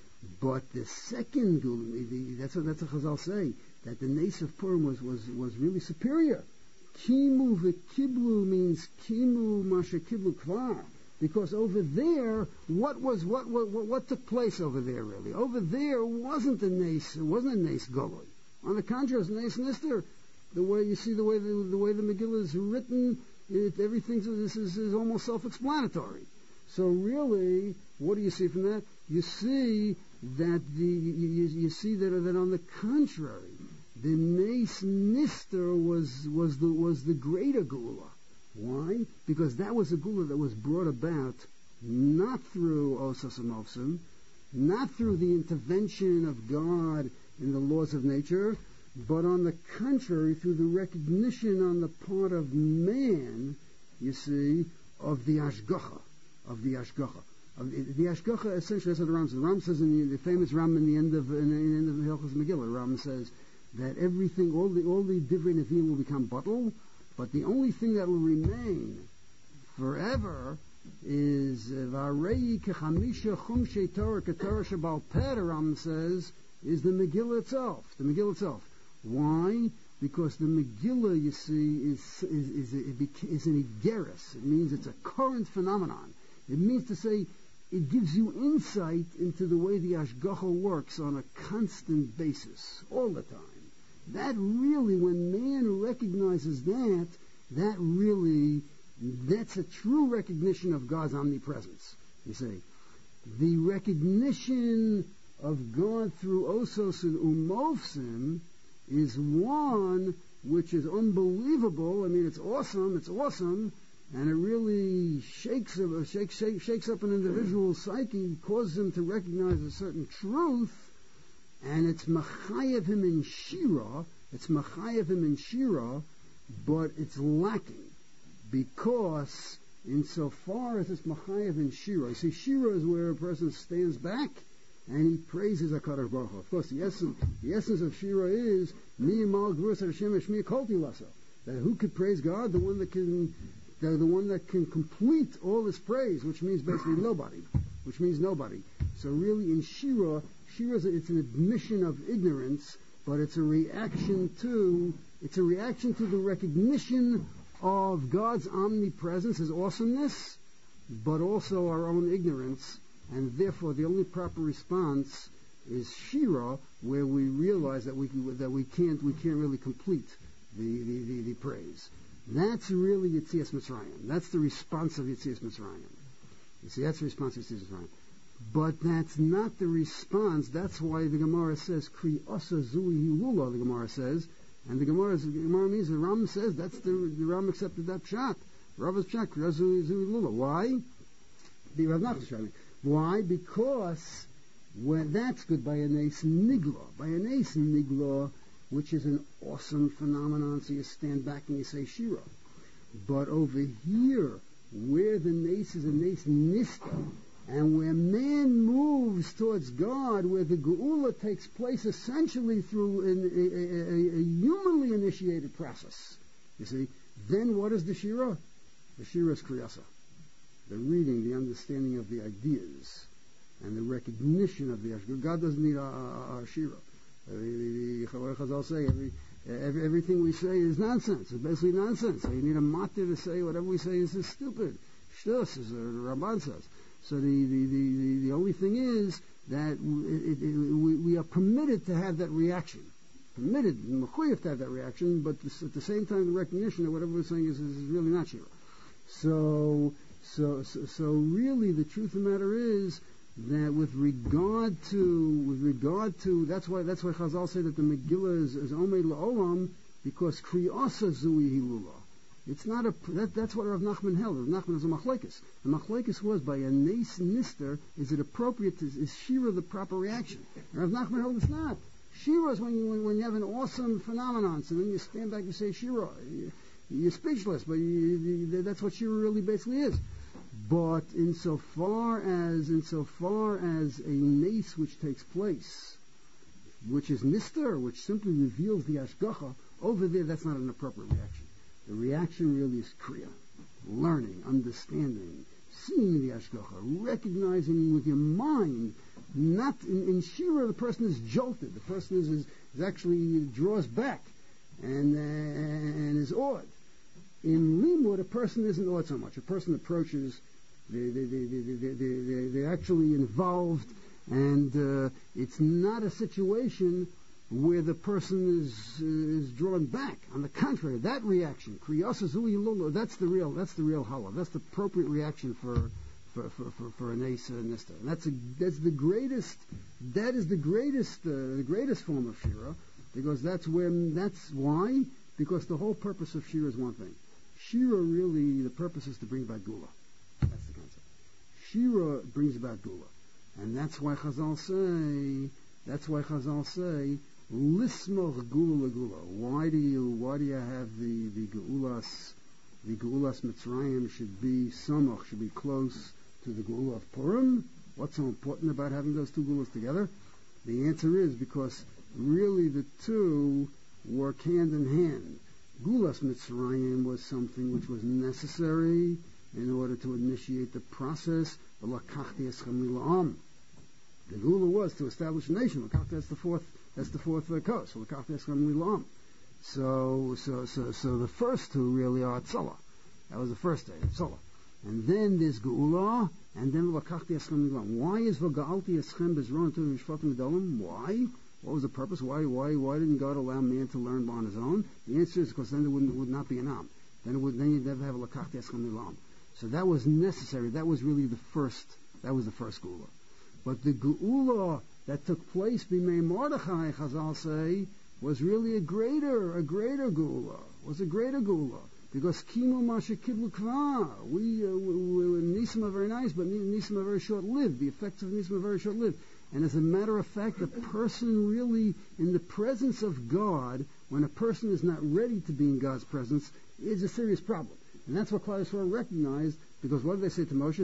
But the second geula, that's what that's what Chazal say, that the Nes of Purim was was was really superior. Kimu v'kiblu means kimu masha kiblu kvar. Because over there, what was what, what what took place over there really? Over there wasn't a nes, it wasn't a nes goloi. On the contrary, it was a nes nister. The way you see the way the, the way the Megillah is written, it, everything this is, is almost self-explanatory. So really, what do you see from that? You see that the you, you see that that on the contrary, the nes nister was was the was the greater geula. Why? Because that was a geula that was brought about not through Osas and Mofsim, not through the intervention of God in the laws of nature, but on the contrary, through the recognition on the part of man, you see, of the Ashgacha, of the Ashgacha. Of the, the Ashgacha, essentially, that's what the Ram says. The Ram says in the, the famous Ram in the end of in the, in the end of the Hilchos Megillah, the Ram says that everything, all the all the Divrei Nevi'im will become bottle. But the only thing that will remain forever is Varei Kechamisha Chumshei Torah Ketorah Shabal Peh, Ram says, is the Megillah itself. The Megillah itself. Why? Because the Megillah, you see, is is is, is, is an Igeris. It means it's a current phenomenon. It means to say it gives you insight into the way the Ashgacha works on a constant basis, all the time. That really, when man recognizes that, that really, that's a true recognition of God's omnipresence. You see, the recognition of God through Osos and Umofsim is one which is unbelievable. I mean, it's awesome, it's awesome, and it really shakes, shakes, shakes, shakes up an individual's psyche, causes him to recognize a certain truth. And it's machayev him in shira, it's machayev him in shira, but it's lacking. Because insofar as it's machayev in shira, you see, shira is where a person stands back and he praises HaKadosh Baruch Hu. Of course, the essence, the essence of shira is, mi mal grus Hashem eshmi kolti lasa. That who could praise God? The one that can, the, the one that can complete all his praise, which means basically nobody. Which means nobody. So really in shira, Shira is a, it's an admission of ignorance, but it's a reaction to it's a reaction to the recognition of God's omnipresence, His awesomeness, but also our own ignorance, and therefore the only proper response is Shira, where we realize that we that we can't we can't really complete the the, the, the praise. That's really Yetzias Mitzrayim. That's the response of Yetzias Mitzrayim. You see, that's the response of Yetzias Mitzrayim. But that's not the response. That's why the Gemara says Kri Osa Zui Hilula. The Gemara says, and the Gemara, the Gemara means the Ram says that's the the Ram accepted that pshat. Rava's pshat Kri Osa Zui Hilula. Why? The Rav Nachman. Why? Because when that's good by an ace nigla, by an ace nigla, which is an awesome phenomenon. So you stand back and you say Shira. But over here, where the nace is a nace nista, and where man moves towards God, where the geula takes place essentially through an, a, a, a humanly initiated process, you see, then what is the Shira? The Shira is Kriyasa. The reading, the understanding of the ideas, and the recognition of the Ashgar. God doesn't need a Shira. The Chazal say every, every, everything we say is nonsense. It's basically nonsense. So you need a matir to say whatever we say is, is stupid. Shtus, as the Ramban says. So the, the, the, the, the only thing is that it, it, we, we are permitted to have that reaction. Permitted, mechuyev to have that reaction, but this, at the same time the recognition that whatever we're saying is, is really not Shira. So, so, so, so really the truth of the matter is that with regard to, with regard to, that's why, that's why Chazal say that the Megillah is, is Omei La'olam, because Kriyasa Zui Hilula. It's not a, that, that's what Rav Nachman held. Rav Nachman is a machlekes. The machlekes was, by a nes nister, is it appropriate, to, is Shira the proper reaction? Rav Nachman held it's not. Shira is when you, when, when you have an awesome phenomenon, so then you stand back and say Shira. You, you're speechless, but you, you, that's what Shira really basically is. But insofar as insofar as a nace which takes place, which is nister, which simply reveals the ashgacha, over there that's not an appropriate reaction. The reaction really is kriya, learning, understanding, seeing the ashgacha, recognizing with your mind. Not in, in Shira, the person is jolted. The person is, is, is actually draws back and uh, and is awed. In limud, a person isn't awed so much. A person approaches. They, they, they, they, they, they, they, they're actually involved, and uh, it's not a situation where the person is uh, is drawn back. On the contrary, that reaction, kriyasa zui lulu, that's the real, that's the real halal. That's the appropriate reaction for for for for, for an ace and nista. And that's a, that's the greatest. That is the greatest uh, the greatest form of shira, because that's where that's why because the whole purpose of shira is one thing. Shira really, the purpose is to bring back gula. That's the concept. Shira brings about gula, and that's why Chazal say. That's why Chazal say, "Lismoch gula gula." Why do you? Why do you have the the geulas? The geulas Mitzrayim should be samach, should be close to the geula of Purim. What's so important about having those two geulas together? The answer is because really the two work hand in hand. Gulas Mitzrayim was something which was necessary in order to initiate the process of Lakachti Eschem Lila'am. The Gula was to establish a nation. Lakachti, that's the fourth, that's the fourth uh, coast. So Lakachti Eschem Lila'am. So, so, so, so the first two really are Tzala. That was the first day, Tzala. And then there's Geula, and then Lakachti Eschem Lila'am. Why is V'ga'alti Eschem Bezron to Mishpatim Gedolim? Why? What was the purpose? Why, why, why didn't God allow man to learn on his own? The answer is because then there would, would not be an Am. Then it would, then you'd never have a Lakachti Eschem Lila'am. So that was necessary. That was really the first. That was the first Geula. But the Geula that took place b'mei Mordechai, Chazal say, was really a greater, a greater Geula. Was a greater Geula because Kimu Masha Kiblu Kva. We, uh, we, we Nisim are very nice, but Nisim are very short-lived. The effects of Nisim are very short-lived. And as a matter of fact, the person really, in the presence of God, when a person is not ready to be in God's presence, is a serious problem. And that's what Klal Yisrael recognized, because what did they say to Moshe?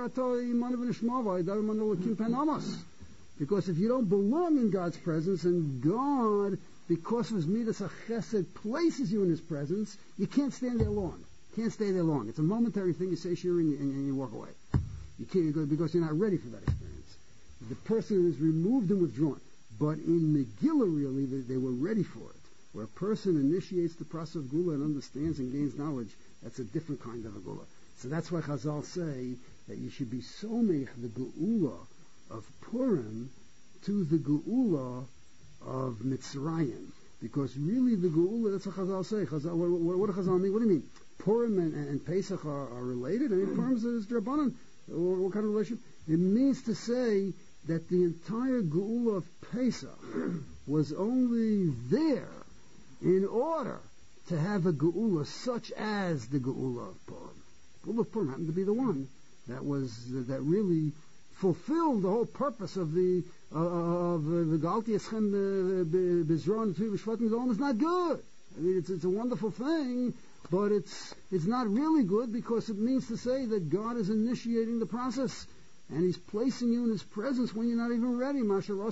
Because if you don't belong in God's presence, and God, because of His Midas HaChesed, places you in His presence, you can't stand there long. You can't stay there long. It's a momentary thing. You say sure and you, and you walk away. You can't go because you're not ready for that experience. The person is removed and withdrawn. But in Megillah, really, they, they were ready for it. Where a person initiates the process of Gula and understands and gains knowledge, that's a different kind of a Gula. So that's why Chazal say that you should be so mech the Geula of Purim to the Geula of Mitzrayim. Because really the Geula, that's what Chazal say. Chazal, what, what, what do Chazal mean? What do you mean? Purim and, and Pesach are, are related? I mean, Purim is Drabanan. What, what kind of relationship? It means to say that the entire Geula of Pesach was only there in order to have a Geula such as the Geula of Purim. Geula of Purim happened to be the one that was that really fulfilled the whole purpose of the uh, of the Galti Eschem Bizron and Tvi B'Shvatim. Is not good. I mean, it's it's a wonderful thing, but it's it's not really good because it means to say that God is initiating the process and He's placing you in His presence when you're not even ready.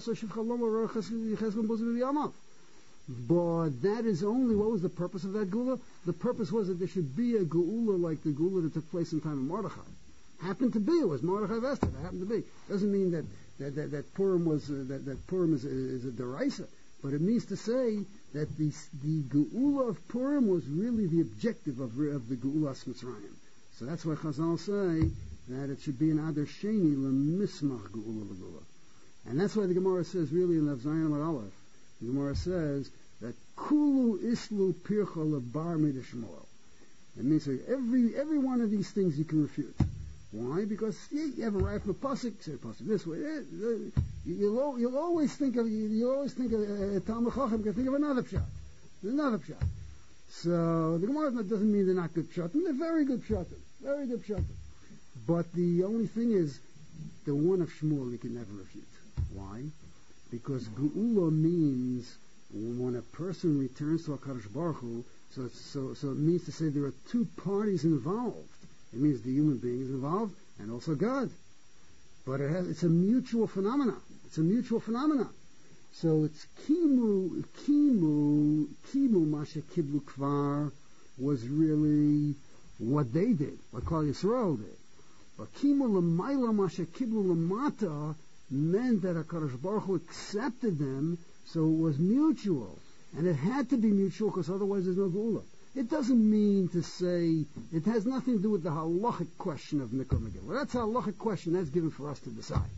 But that is only, what was the purpose of that Geula? The purpose was that there should be a Geula like the Geula that took place in time of Mordechai. Happened to be, it was Mordechai Vester, that happened to be. Doesn't mean that, that, that, that Purim was, uh, that, that Purim is, is a deraisa, but it means to say that the, the Geula of Purim was really the objective of, of the Geula of Mitzrayim. So that's why Chazal say that it should be an Adar Sheni lemismach Geula L'Geula. And that's why the Gemara says, really in Lav Zayin Amar Aleph, the Gemara says that Kulu Islu Pircha Lebar Midashmoel. It means that every, every one of these things you can refute. Why? Because you, you have a right from a pasuk, say a pasuk this way. You'll, you'll always think of you'll always think of a Talmud Chacham can think of another pshat, another pshat. So the Gemara doesn't mean they're not good pshatim; they're very good pshatim, very good pshatim. But the only thing is, the one of Shmuel you can never refute. Why? Because Geula means when a person returns to HaKadosh Baruch Hu, so it's, so so it means to say there are two parties involved. It means the human being is involved and also God. But it has, it's a mutual phenomena. It's a mutual phenomena. So it's kimu, kimu, kimu masha kiblu kvar was really what they did, what Klal Yisrael did. But kimu l'mayla masha kiblu l'mata meant that HaKadosh Baruch Hu accepted them, so it was mutual. And it had to be mutual because otherwise there's no Geula. It doesn't mean to say, it has nothing to do with the halachic question of Mikra Megillah. That's a halachic question, that's given for us to decide.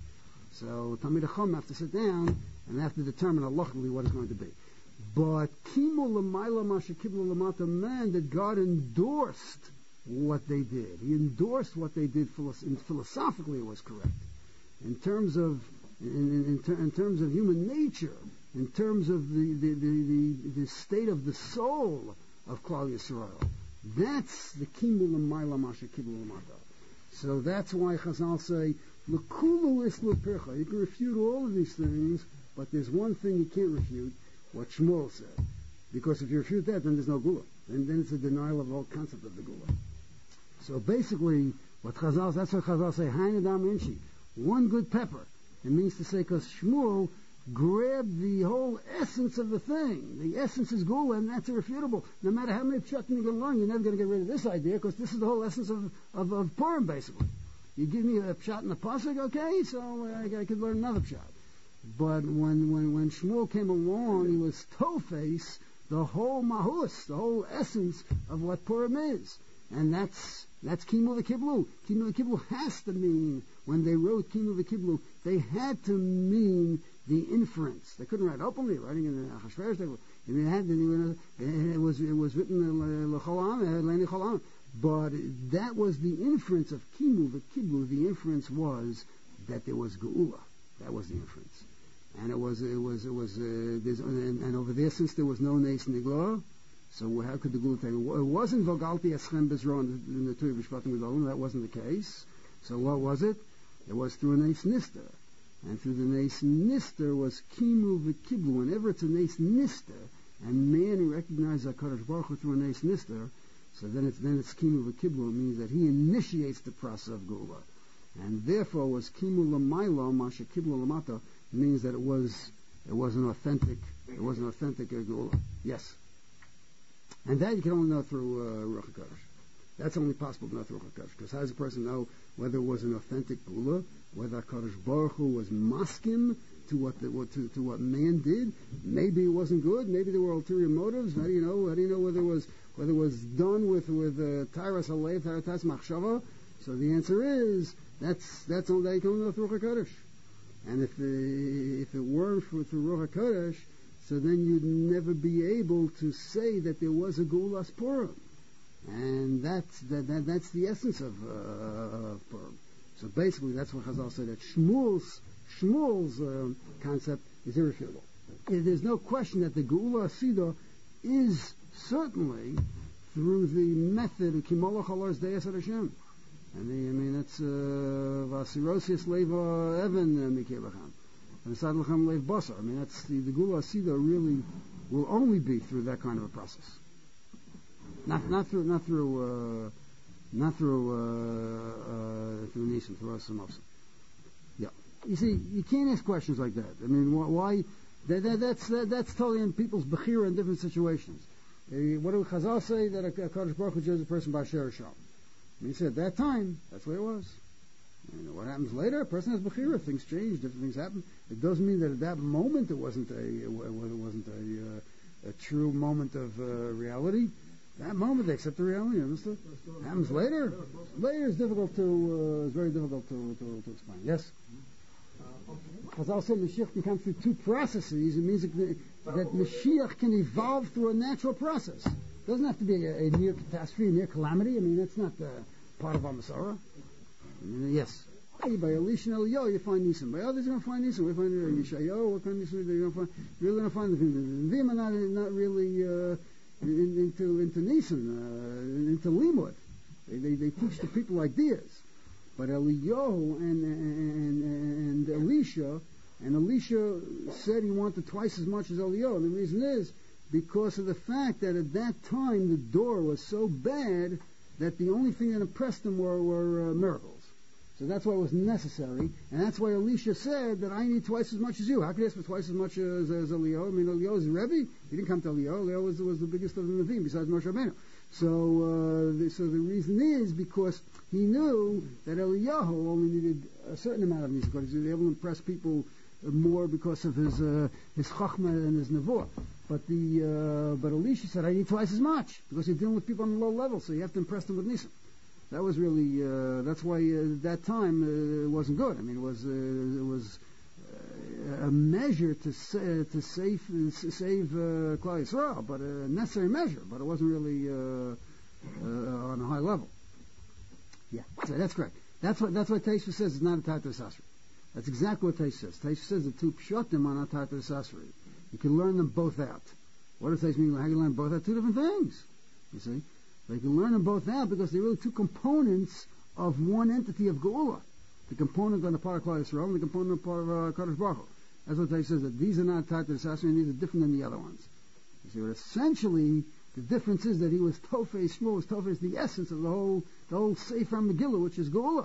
So Talmidei Chacham have to sit down and have to determine halachically what it's going to be. But Kimu L'mayla Masha Kiblu L'mata meant that God endorsed what they did. He endorsed what they did, and philosophically it was correct. In terms of, in, in, in, ter, in terms of human nature, in terms of the, the, the, the, the state of the soul of Klal Yisrael. That's the Kimu L'mayla Masha Kiblu L'mata. So that's why Chazal say, L'kulu Islu Pircha. You can refute all of these things, but there's one thing you can't refute, what Shmuel said. Because if you refute that, then there's no Gula. And then it's a denial of the whole concept of the Gula. So basically, what Chazal, that's what Chazal say, Hainadam Inchi. One good pepper. It means to say, because Shmuel grab the whole essence of the thing. The essence is Gula, and that's irrefutable. No matter how many pshatim you're going to learn, you're never going to get rid of this idea, because this is the whole essence of, of, of Purim, basically. You give me a pshat in the pasuk, okay, so I, I could learn another pshat. But when, when, when Shmuel came along, he was toe-face the whole mahus, the whole essence of what Purim is. And that's that's Kimu V'Kiblu. Kimu V'Kiblu has to mean, when they wrote Kimu V'Kiblu, they had to mean the inference. They couldn't write openly, writing in the Achashverosh. They, they had to, it was it was written L'Cholam, L'Cholam. But that was the inference of Kimu V'Kiblu. The inference was that there was Geula. That was the inference. And it was it was it was uh, and, and over there, since there was no Neis Nigla, so how could the Geula take it? It wasn't Vogalti Eschem Bezron in the Tui B'Shvatim Gedolin. That wasn't the case. So what was it? It was through a Neis Nister. And through the Neis Nister was Kimu V'Kiblu. Whenever it's a Neis Nister, and man recognizes HaKadosh Baruch Hu through a Neis Nister, so then it's then it's Kimu V'Kiblu. It means that he initiates the process of Geula. And therefore was Kimu L'mayla Masha Kiblu L'mata, means that it was it was an authentic it was an authentic Geula. Yes. And that you can only know through uh, Ruach HaKodesh. That's only possible to know through Ruach HaKodesh. Because how does a person know whether it was an authentic Geula, whether HaKadosh Baruch Hu was maskim to what the, what, to, to what man did? Maybe it wasn't good. Maybe there were ulterior motives. How do you know? How do you know whether it was whether it was done with with Tairas Halev, Taratas Machshava? So the answer is that's that's only that you can know through Ruach HaKodesh. And if, uh, if it weren't for through Ruach HaKodesh, so then you'd never be able to say that there was a Geulas Purim. And that's, that, that, that's the essence of, uh, of Purim. So basically that's what Chazal said, that Shmuel's, Shmuel's uh, concept is irrefutable. There's no question that the Geula Asidah is certainly through the method of Kimolach Halar's Deis Hashem. And the, I mean, that's Vasirosius Leva Evan Mikebacham. And Sadlacham Lev Basar. I mean, that's the, the Geula Asidah really will only be through that kind of a process. Not, not through, not through, uh, not through, uh, uh, through Nisim, through Asamosa. Yeah. You see, you can't ask questions like that. I mean, why? That, that, that's that, that's totally in people's bechira in different situations. Uh, what do Chazal say that a, a Kadosh Baruch Hu judges a person by Sher Sham? He said at that time that's the way it was. You know, what happens later? A person has bechira. Things change. Different things happen. It doesn't mean that at that moment it wasn't a it wasn't a, uh, a true moment of uh, reality. That moment they accept the reality. You understand? It happens later. Later is difficult to uh, is very difficult to, to to explain. Yes. Chazal said Mashiach can come through two processes. It means that, that Mashiach can evolve through a natural process. It doesn't have to be a, a near catastrophe, a near calamity. I mean, that's not uh, part of our Masorah. I mean, yes. Hey, by Elisha and Eliyahu, you find Nisim. By others, you're going to find Nisim. We find uh, Yeshayahu. What kind of Nisim are you going to find? You're really going to find the Vim are not, not really uh, in, into, into Nisim, uh, into Limud. They, they, they teach the people ideas. But Eliyahu and, and, and Elisha, and Elisha said he wanted twice as much as Eliyahu. And the reason is because of the fact that at that time the door was so bad that the only thing that impressed him were, were uh, miracles. So that's why it was necessary. And that's why Elisha said that I need twice as much as you. How could he ask for twice as much as, as Eliyahu? I mean, Eliyahu is a Rebbe. He didn't come to Eliyahu. Eliyahu was, was the biggest of the Nevi'im besides Moshe Rabbeinu. So, uh, the, so the reason is because he knew that Eliyahu only needed a certain amount of Nisim, because he was able to impress people more because of his uh, his chachma and his nevuah. But the uh, but Elisha said, I need twice as much because you're dealing with people on the low level, so you have to impress them with Nisim. That was really uh, that's why uh, at that time uh, it wasn't good. I mean, it was uh, it was uh, a measure to sa- to save uh, save uh, Klal Yisrael, but a necessary measure, but it wasn't really uh, uh, on a high level. Yeah, so that's correct. That's what that's what Taisha says. It's not a Tatar Sasri. That's exactly what Taisha says. Taisha says the two pshatim are not Tatar Sasri. You can learn them both out. What does Taisha mean? How do you learn both out? Two different things. You see, they can learn them both out because they're really two components of one entity of Geula. The component on the part of Klal Yisrael and the component on the part of uh, Kadosh Baruch Hu. That's what Taisha says. That these are not Tatar Sasri and these are different than the other ones. You see, but essentially the difference is that he was Tofes, Shmuel was Tofes, the essence of the whole, the whole Sefer Megillah, which is Geula.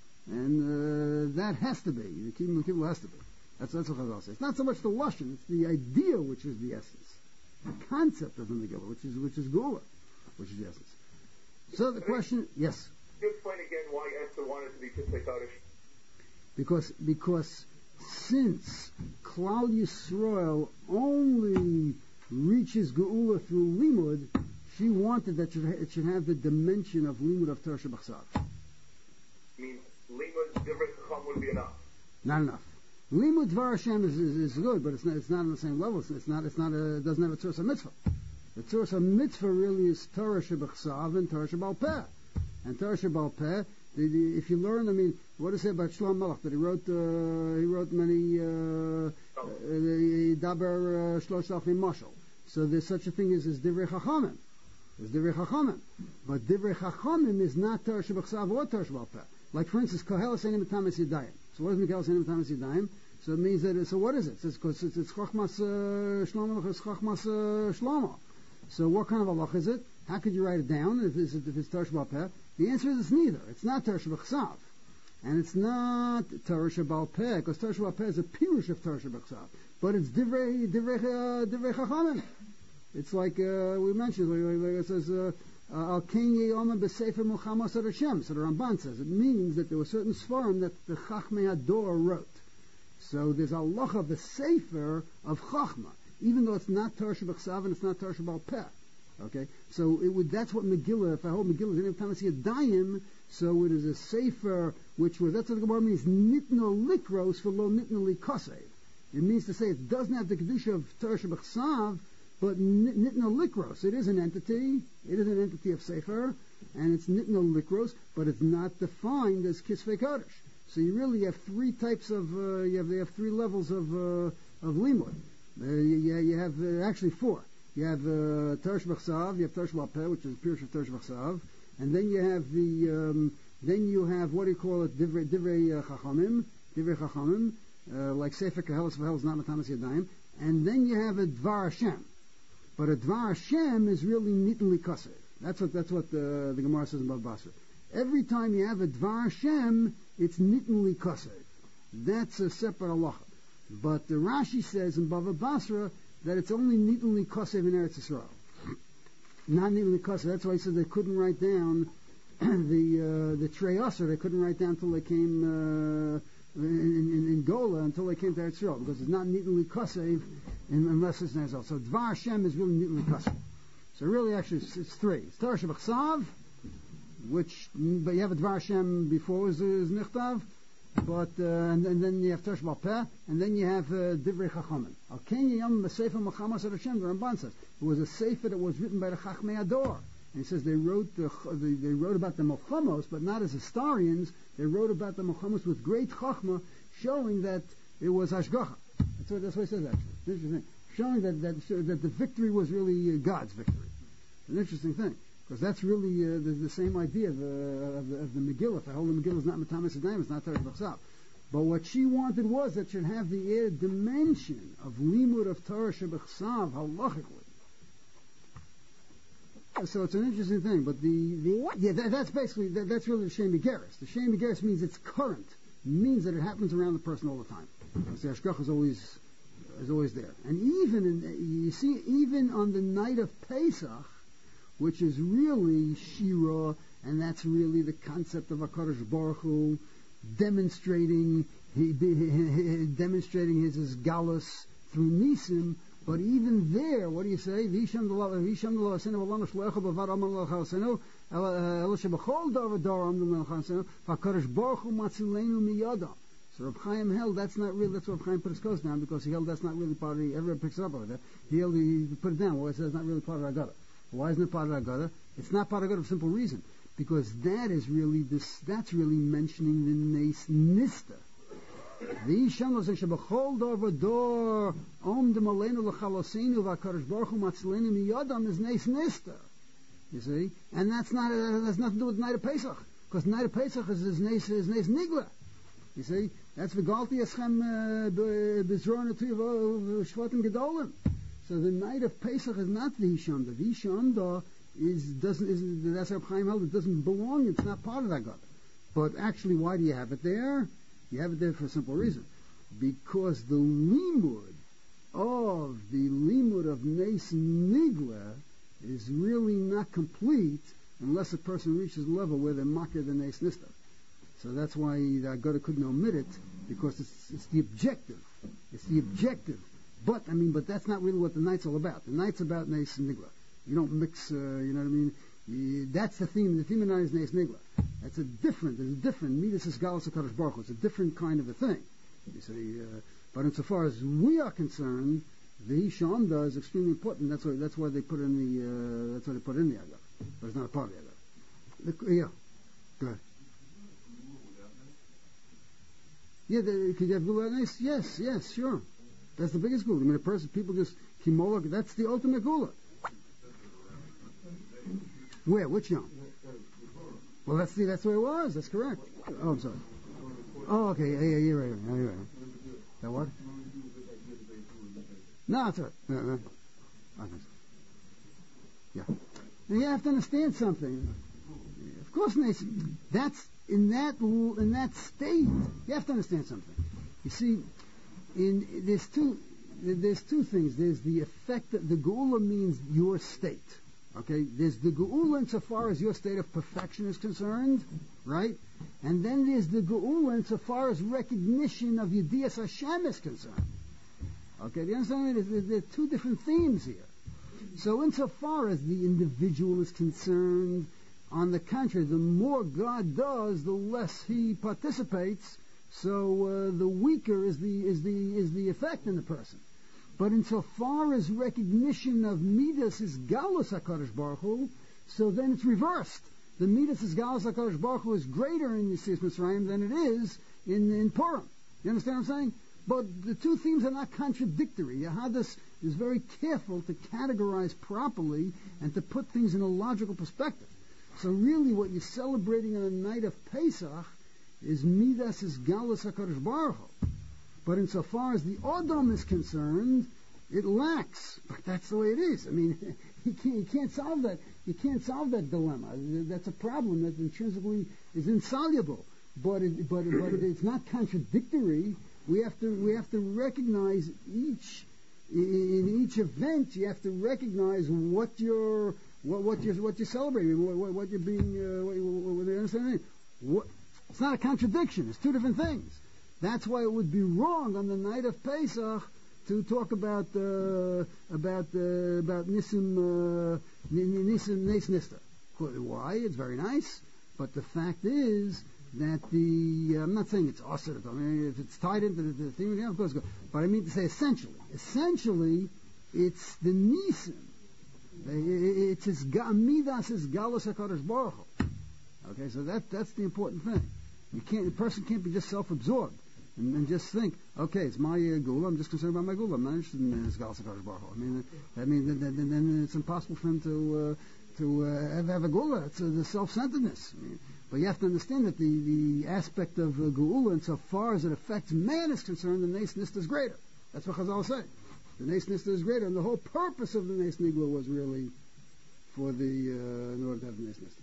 And uh, that has to be, the Kibbutzim Megillah has to be. That's, that's what Chazal says. It's not so much the Lashon, it's the idea which is the essence. The concept of the Megillah, which is, which is Geula, which is the essence. So the question, yes? Can you explain again why Esther wanted to be Kitzei Kaddish? Because, because since Klal Yisrael only reaches Geula through Limud, she wanted that it should have the dimension of Limud of Torah Shebachsav. Means Limud Divrei Chacham would be enough. Not enough. Limud Dvar Hashem is, is, is good, but it's not, it's not on the same level. It's, it's not, it's not a, it doesn't have a Tzursa Mitzvah. The Tzursa Mitzvah really is Torah Shebachsav and Torah Shebal Peh. And Torah Shebal Peh, the, the, if you learn, I mean, what does it say about Shlomo Melech? That he wrote, uh, he wrote many, uh, uh, Daber Shlosh Alfim Mashal. So there's such a thing as, as Divrei Chachamim. There's Divrei Chachamim. But Divrei Chachamim is not Torah Shebachsav or Torah Shebal Peh. Like, for instance, Koheles Einim Tamas Yidayim. So what does Koheles Einim Tamas Yidayim? So it means that, so what is it? It's because it's, it's Chachmas uh, Shlomo, it's Chachmas uh, Shlomo. So what kind of halach is it? How could you write it down if it's, if it's Torah Shebal Peh? The answer is it's neither. It's not Torah Shebachsav. And it's not Torah Shebal Peh, because Torah Shebal Peh is a pirush of Torah Shebachsav. But it's Divrei, Divrei, uh, Divrei Chachamim. It's like uh, we mentioned, like, like it says, Al Ken Ye'omen B'Sefer Muhammad Asar Hashem. So the Ramban says it means that there were certain svarim that the Chachmei Hador wrote. So there's a halacha of the Sefer of Chachma, even though it's not Torah Shebachsav and it's not Torah Shebal Peh. Okay, so it would. That's what Megillah. If I hold Megillah, any time I see a dayim, so it is a sefer which was. That's what the Gemara means. Nitno likros for lo nitno likosev. It means to say it doesn't have the kedusha of Torah Shebachsav, but nitno likros. It is an entity. It is an entity of sefer, and it's nitno likros, but it's not defined as kisvei kodesh. So you really have three types of. Uh, you have they have three levels of uh, of limud. Uh, you, you have uh, actually four. You have uh, Torah Shebachsav, you have Torah Sheba'al-Peh, which is Pirush of Torah Shebachsav, and then you have the, um, then you have, what do you call it, Divrei, Divrei uh, Chachamim, Divrei Chachamim, uh, like Sefer Kehelis V'Helis, not Matamas Yadayim, and then you have a Dvar Hashem. But a Dvar Hashem is really Nitin Likasev. That's what, that's what the, the Gemara says in Bava Basra. Every time you have a Dvar Hashem, it's Nitin Likasev. That's a separate halacha. But the Rashi says in Bava Basra, that it's only Nitin Likosev in Eretz Yisrael. Not Nitin Likosev. That's why he said they couldn't write down the uh, the Trei Asar. They couldn't write down until they came uh, in, in, in Gola, until they came to Eretz Yisrael, because it's not Nitin Likosev unless it's Nezal. So Dvar Hashem is really Nitin Likosev. So really, actually, it's, it's three. It's Torah Shebachsav, which, but you have a Dvar Hashem before is, is Nichtav, but uh, and, and then you have Torah Sheba'al-Peh, and then you have uh, Divrei Chachamim. Al Ken Yom Sefer Melchamas Hashem. The Ramban says it was a sefer that was written by the Chachmei Ador, and he says they wrote the, the they wrote about the Melchamos, but not as historians. They wrote about the Melchamos with great Chachma, showing that it was Hashgacha. That's what that's what he says actually. Interesting, showing that that that the victory was really God's victory. An interesting thing. Because that's really uh, the, the same idea of, uh, of, the, of the Megillah. If I hold the Megillah is not Matamas Yadayim, it's not Torah Shebachsav. But what she wanted was that it should have the added dimension of limud of Torah Shebachsav halachically. So it's an interesting thing. But the, the yeah, that, that's basically that, that's really the Shem Begeris. The Shem Begeris means it's current. It means that it happens around the person all the time. So the Hashgacha is always is always there. And even in, you see, even on the night of Pesach, which is really Shira, and that's really the concept of HaKadosh Baruch Hu demonstrating he, he, he, demonstrating his, his galus through Nisim. But even there, what do you say? Visham Visham L'Asenu Alanu Shlecha Bavad Amal L'Chasenu El Shebachol Dar V'Dar Amdu L'Chasenu HaKadosh Baruch Hu Matzilenu Miyada. So Reb Chaim held that's not real. That's what Reb Chaim put his coast down, because he held that's not really part of the. Everyone picks it up over there. He held he put it down. Well, it says it's not really part of Haggadah. Why isn't it part of Haggadah? It's not part of Haggadah for a simple reason. Because that is really this, that's really mentioning the Nes Nista. The Yisham Lo Zeh Shebachol Dor V'Dor Om Dem Aleinu L'Chalosenu V'Hakadosh Baruch Hu Matzilenu Miyadam is Nes Nista. You see? And that's not, uh, that's nothing to do with Night of Pesach. Because Night of Pesach is, is Nes, is Nes Nigla. You see? That's V'Galti Eschem B'Zron Etuv Shvatim Gedolim. So the night of Pesach is not the Vishanda. Vishanda is doesn't is that's Reb Chaim held. It doesn't belong. It's not part of that God. But actually, why do you have it there? You have it there for a simple reason, because the limud of the limud of Nes Nigla is really not complete unless a person reaches a level where they makir the Nes Nista. So that's why the Haggadah couldn't omit it, because it's, it's the objective. It's the objective. But, I mean, but that's not really what the night's all about. The night's about Nes Nigla. You don't mix, uh, you know what I mean? You, that's the theme. The theme of the night is Nes Nigla. That's a different, it's a different, Midas is Galus HaKadosh Baruch Hu. It's a different kind of a thing. You see, uh, but insofar as we are concerned, the Shanda is extremely important. That's why, that's why they put in the, uh, that's why they put in the Haggadah. But it's not a part of the Haggadah. Yeah. Go ahead. Yeah, the, could you have Gula Nes? Yes, yes, sure. That's the biggest gula. I mean, a person, people just kimolog. That's the ultimate gula. Where? Which yom? Well, that's the that's where it was. That's correct. Oh, I'm sorry. Oh, okay. Yeah, yeah, you're right. Yeah, you're right. That what? No, that's all right. No, no. Okay. Yeah. Now you have to understand something. Of course, Nathan, that's in that in that state. You have to understand something. You see. In, there's two there's two things. There's the effect that the Geula means your state. Okay? There's the Geula insofar as your state of perfection is concerned, right? And then there's the Geula insofar as recognition of Yedias Hashem is concerned. Okay? Do you understand? There's, there are two different themes here. So insofar as the individual is concerned, on the contrary, the more God does, the less he participates. So uh, the weaker is the is the is the effect in the person. But insofar as recognition of midas is galus HaKadosh Baruch Hu, so then it's reversed. The midas is galus HaKadosh Baruch Hu is greater in Yetzias Mitzrayim than it is in in Purim. You understand what I'm saying? But the two themes are not contradictory. Yehadus is very careful to categorize properly and to put things in a logical perspective. So really what you're celebrating on the night of Pesach is Midas is Galus HaKadosh Baruch Hu. But insofar as the Odom is concerned, it lacks. But that's the way it is. I mean, you can't, you can't solve that. You can't solve that dilemma. That's a problem that intrinsically is insoluble. But it, but, but it's not contradictory. We have to we have to recognize each in each event. You have to recognize what you're what, what you're what you're celebrating, what, what you're being. Uh, what, what, what, understand? What, it's not a contradiction. It's two different things. That's why it would be wrong on the night of Pesach to talk about uh, about uh, about Nisim uh, Nisim Nes Nista. Why? It's very nice, but the fact is that the, uh, I'm not saying it's awesome, I mean, if it's tied into the, the thing, yeah, of course, but I mean to say essentially, essentially, it's the Nisim. It's his Midas, his Galus HaKadosh Baruch Hu. Okay, so that, that's the important thing. You can't, the person can't be just self-absorbed and, and just think, okay, it's my uh, Gula, I'm just concerned about my Gula, I'm not interested in his Galus HaKadosh Baruch Hu. I mean, I mean, then, then, then it's impossible for him to, uh, to uh, have, have a Gula. It's uh, the self-centeredness. I mean, but you have to understand that the, the aspect of uh, Geula, insofar as it affects man is concerned, the Nes Nista is greater. That's what Chazal say. The Nes Nista is greater, and the whole purpose of the Nes Nigla was really for the, uh, in order to have the Nes Nista.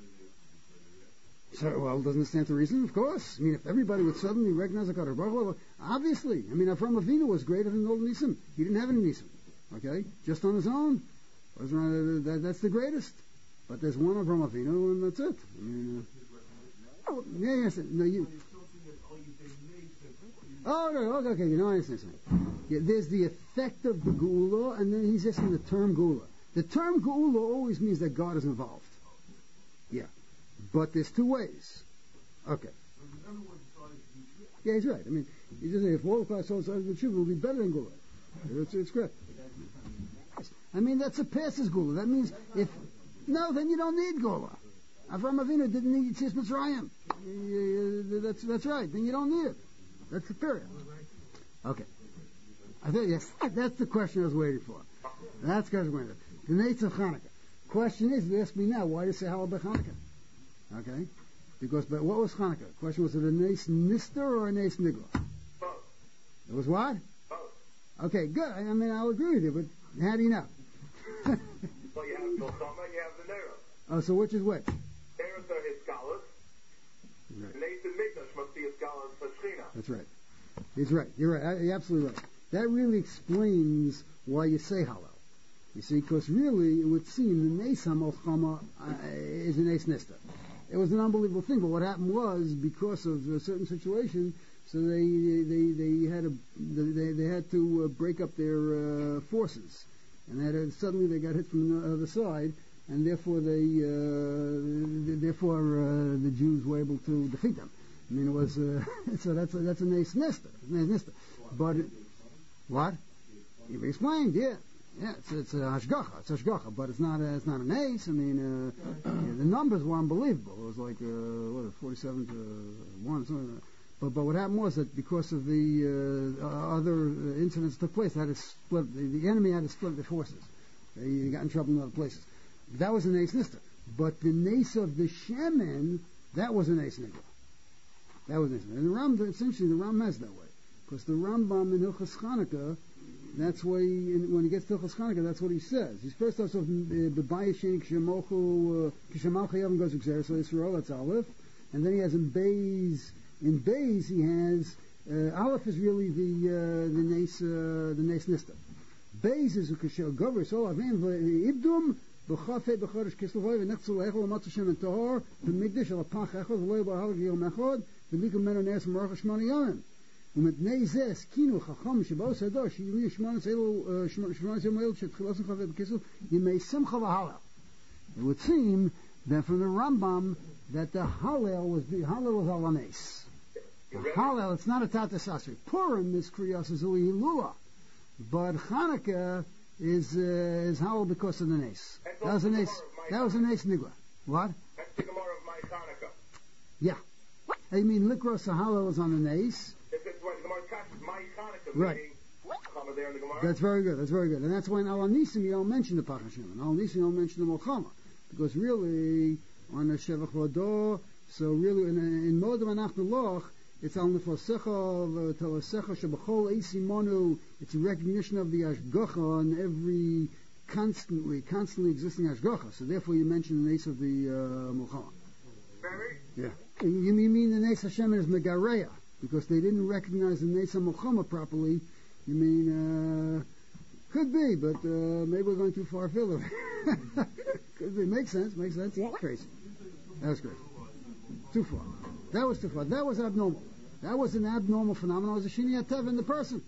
So, well, doesn't it stand to reason? Of course. I mean, if everybody would suddenly recognize the Kadosh Baruch Hu, obviously. I mean, Avram Avinu was greater than all the Nisim. He didn't have any Nisim. Okay? Just on his own. That, that's the greatest. But there's one Avram Avinu, and that's it. I mean, uh, oh, yeah, yes, no, you. Oh, no, okay, okay, you know, I understand. Yeah, there's the effect of the Geula, and then he's just in the term Geula. The term Geula always means that God is involved. Yeah. But there's two ways. Okay. Yeah, he's right. I mean, he just say if all class souls are the truth, will be better than Geula. It's, it's correct. I mean, that's a passes Geula. That means if no, then you don't need Geula. Avram Avinu didn't need Yetzias Mitzrayim. That's that's right. Then you don't need it. That's the period. Okay. I think yes, that's the question I was waiting for. That's the question I was waiting for. The Nates of Hanukkah. Question is, you ask me now, why do you say Halal Hanukkah? Okay? Because, but what was Hanukkah? The question was, it a Nes Nister or a Nes Nigla? Both. It was what? Both. Okay, good. I mean, I'll agree with you, but how do you know? Well, you have Milchama and you have the Nero. Oh, so which is which? Neros are his scholars. Right. Nathan Mikdash must be his scholars for Shechina. That's right. He's right. You're right. You're absolutely right. That really explains why you say Halal. You see, because really, it would seem the Nes HaMilchama uh, is a Nes Nista. It was an unbelievable thing, but what happened was, because of a certain situation, so they they they had to they they had to uh, break up their uh, forces, and that uh, suddenly they got hit from the other side, and therefore they uh, therefore uh, the Jews were able to defeat them. I mean, it was uh, so that's a, that's a Nes Nista, Nes Nista. But it, what? You explained, yeah. Yeah, it's it's a hashgacha, it's a hashgacha, but it's not a, it's not an ace. I mean, uh, yeah, the numbers were unbelievable. It was like uh, what, forty-seven to one. Something like that. But but what happened was that because of the uh, other incidents that took place, they had to split. The, the enemy had to split their forces. They got in trouble in other places. That was an ace nister. But the nace of the shaman, that was an ace nigla. That was an ace. And the Ram, essentially, the Ram has that way, because the Rambam in Hilchos Chanukah. That's why he, when he gets to Hilchos Chanukah, that's what he says. He first starts off b'bayishin kshemochu kshemalcha yavam goes Xeris Yisrael. That's Aleph, and then he has in Beis. In Beis he has uh, Aleph is really the uh, the nes uh, the nes nista. Beis is ukashel gover so avim ibdum b'chafei b'chodesh kislevoy v'nechzu le'echol u'matzu shem and tahor v'migdash al pach echol v'loy b'ahalag yom echod v'likum menu nes marach shmani yomim. ומתני זה הסכינו חכם שבאו סדו שיהיו שמונה אלו שמונה אלו שתחילוסם חווה בקיסו ימי שמחה והלל. It would seem that from the Rambam that the Hallel was the Hallel was Alanes. The Hallel, it's not a Tatas Asri. Purim is Kriyas is Hilula, but Hanukkah is uh, is Hallel because of the Nes. That was a Nes. That was a Nes Nigla. What? That's the Gemara of my Hanukkah. Yeah. I mean, Likros Hallel is on the Nes. If it's when the Gemara catches my Hanukkah, right. Meaning, Chama there in the Gemara. That's very good. That's very good. And that's why in Al Nisim you don't mention the Pachashim. In Al Nisim you don't mention the Mulchama. Because really, on a Shevach Vado, so really, in, in Modem Anachnu Loch, it's Al Neflasecha, Telasecha, Shebachol, Eisi Monu, it's a recognition of the Ashgacha on every constantly, constantly existing Ashgacha. So therefore you mention the Nes of the uh, Mulchama. Very? Yeah. You, you mean the Nes Hashem is Megareya, because they didn't recognize the Nes of Mulchama properly. You mean, uh, could be, but uh, maybe we're going too far afield. Could be. Makes sense. Makes sense. Yeah. Crazy. That was crazy. Too far. That was too far. That was abnormal. That was an abnormal phenomenon. It was a Shini Atev in the person.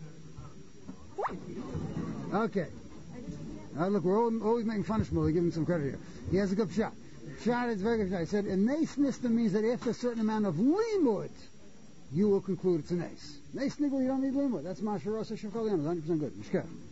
Okay. Now look, we're all, always making fun of Shmuel. We give him some credit here. He has a good shot. Shot is a very good shot. He said, a Nes Nista means that after a certain amount of limud, you will conclude it's a Nes. Nes Nigel, you don't need limud. That's Masha Rosa Shechol Yom. one hundred percent good. Mishkah.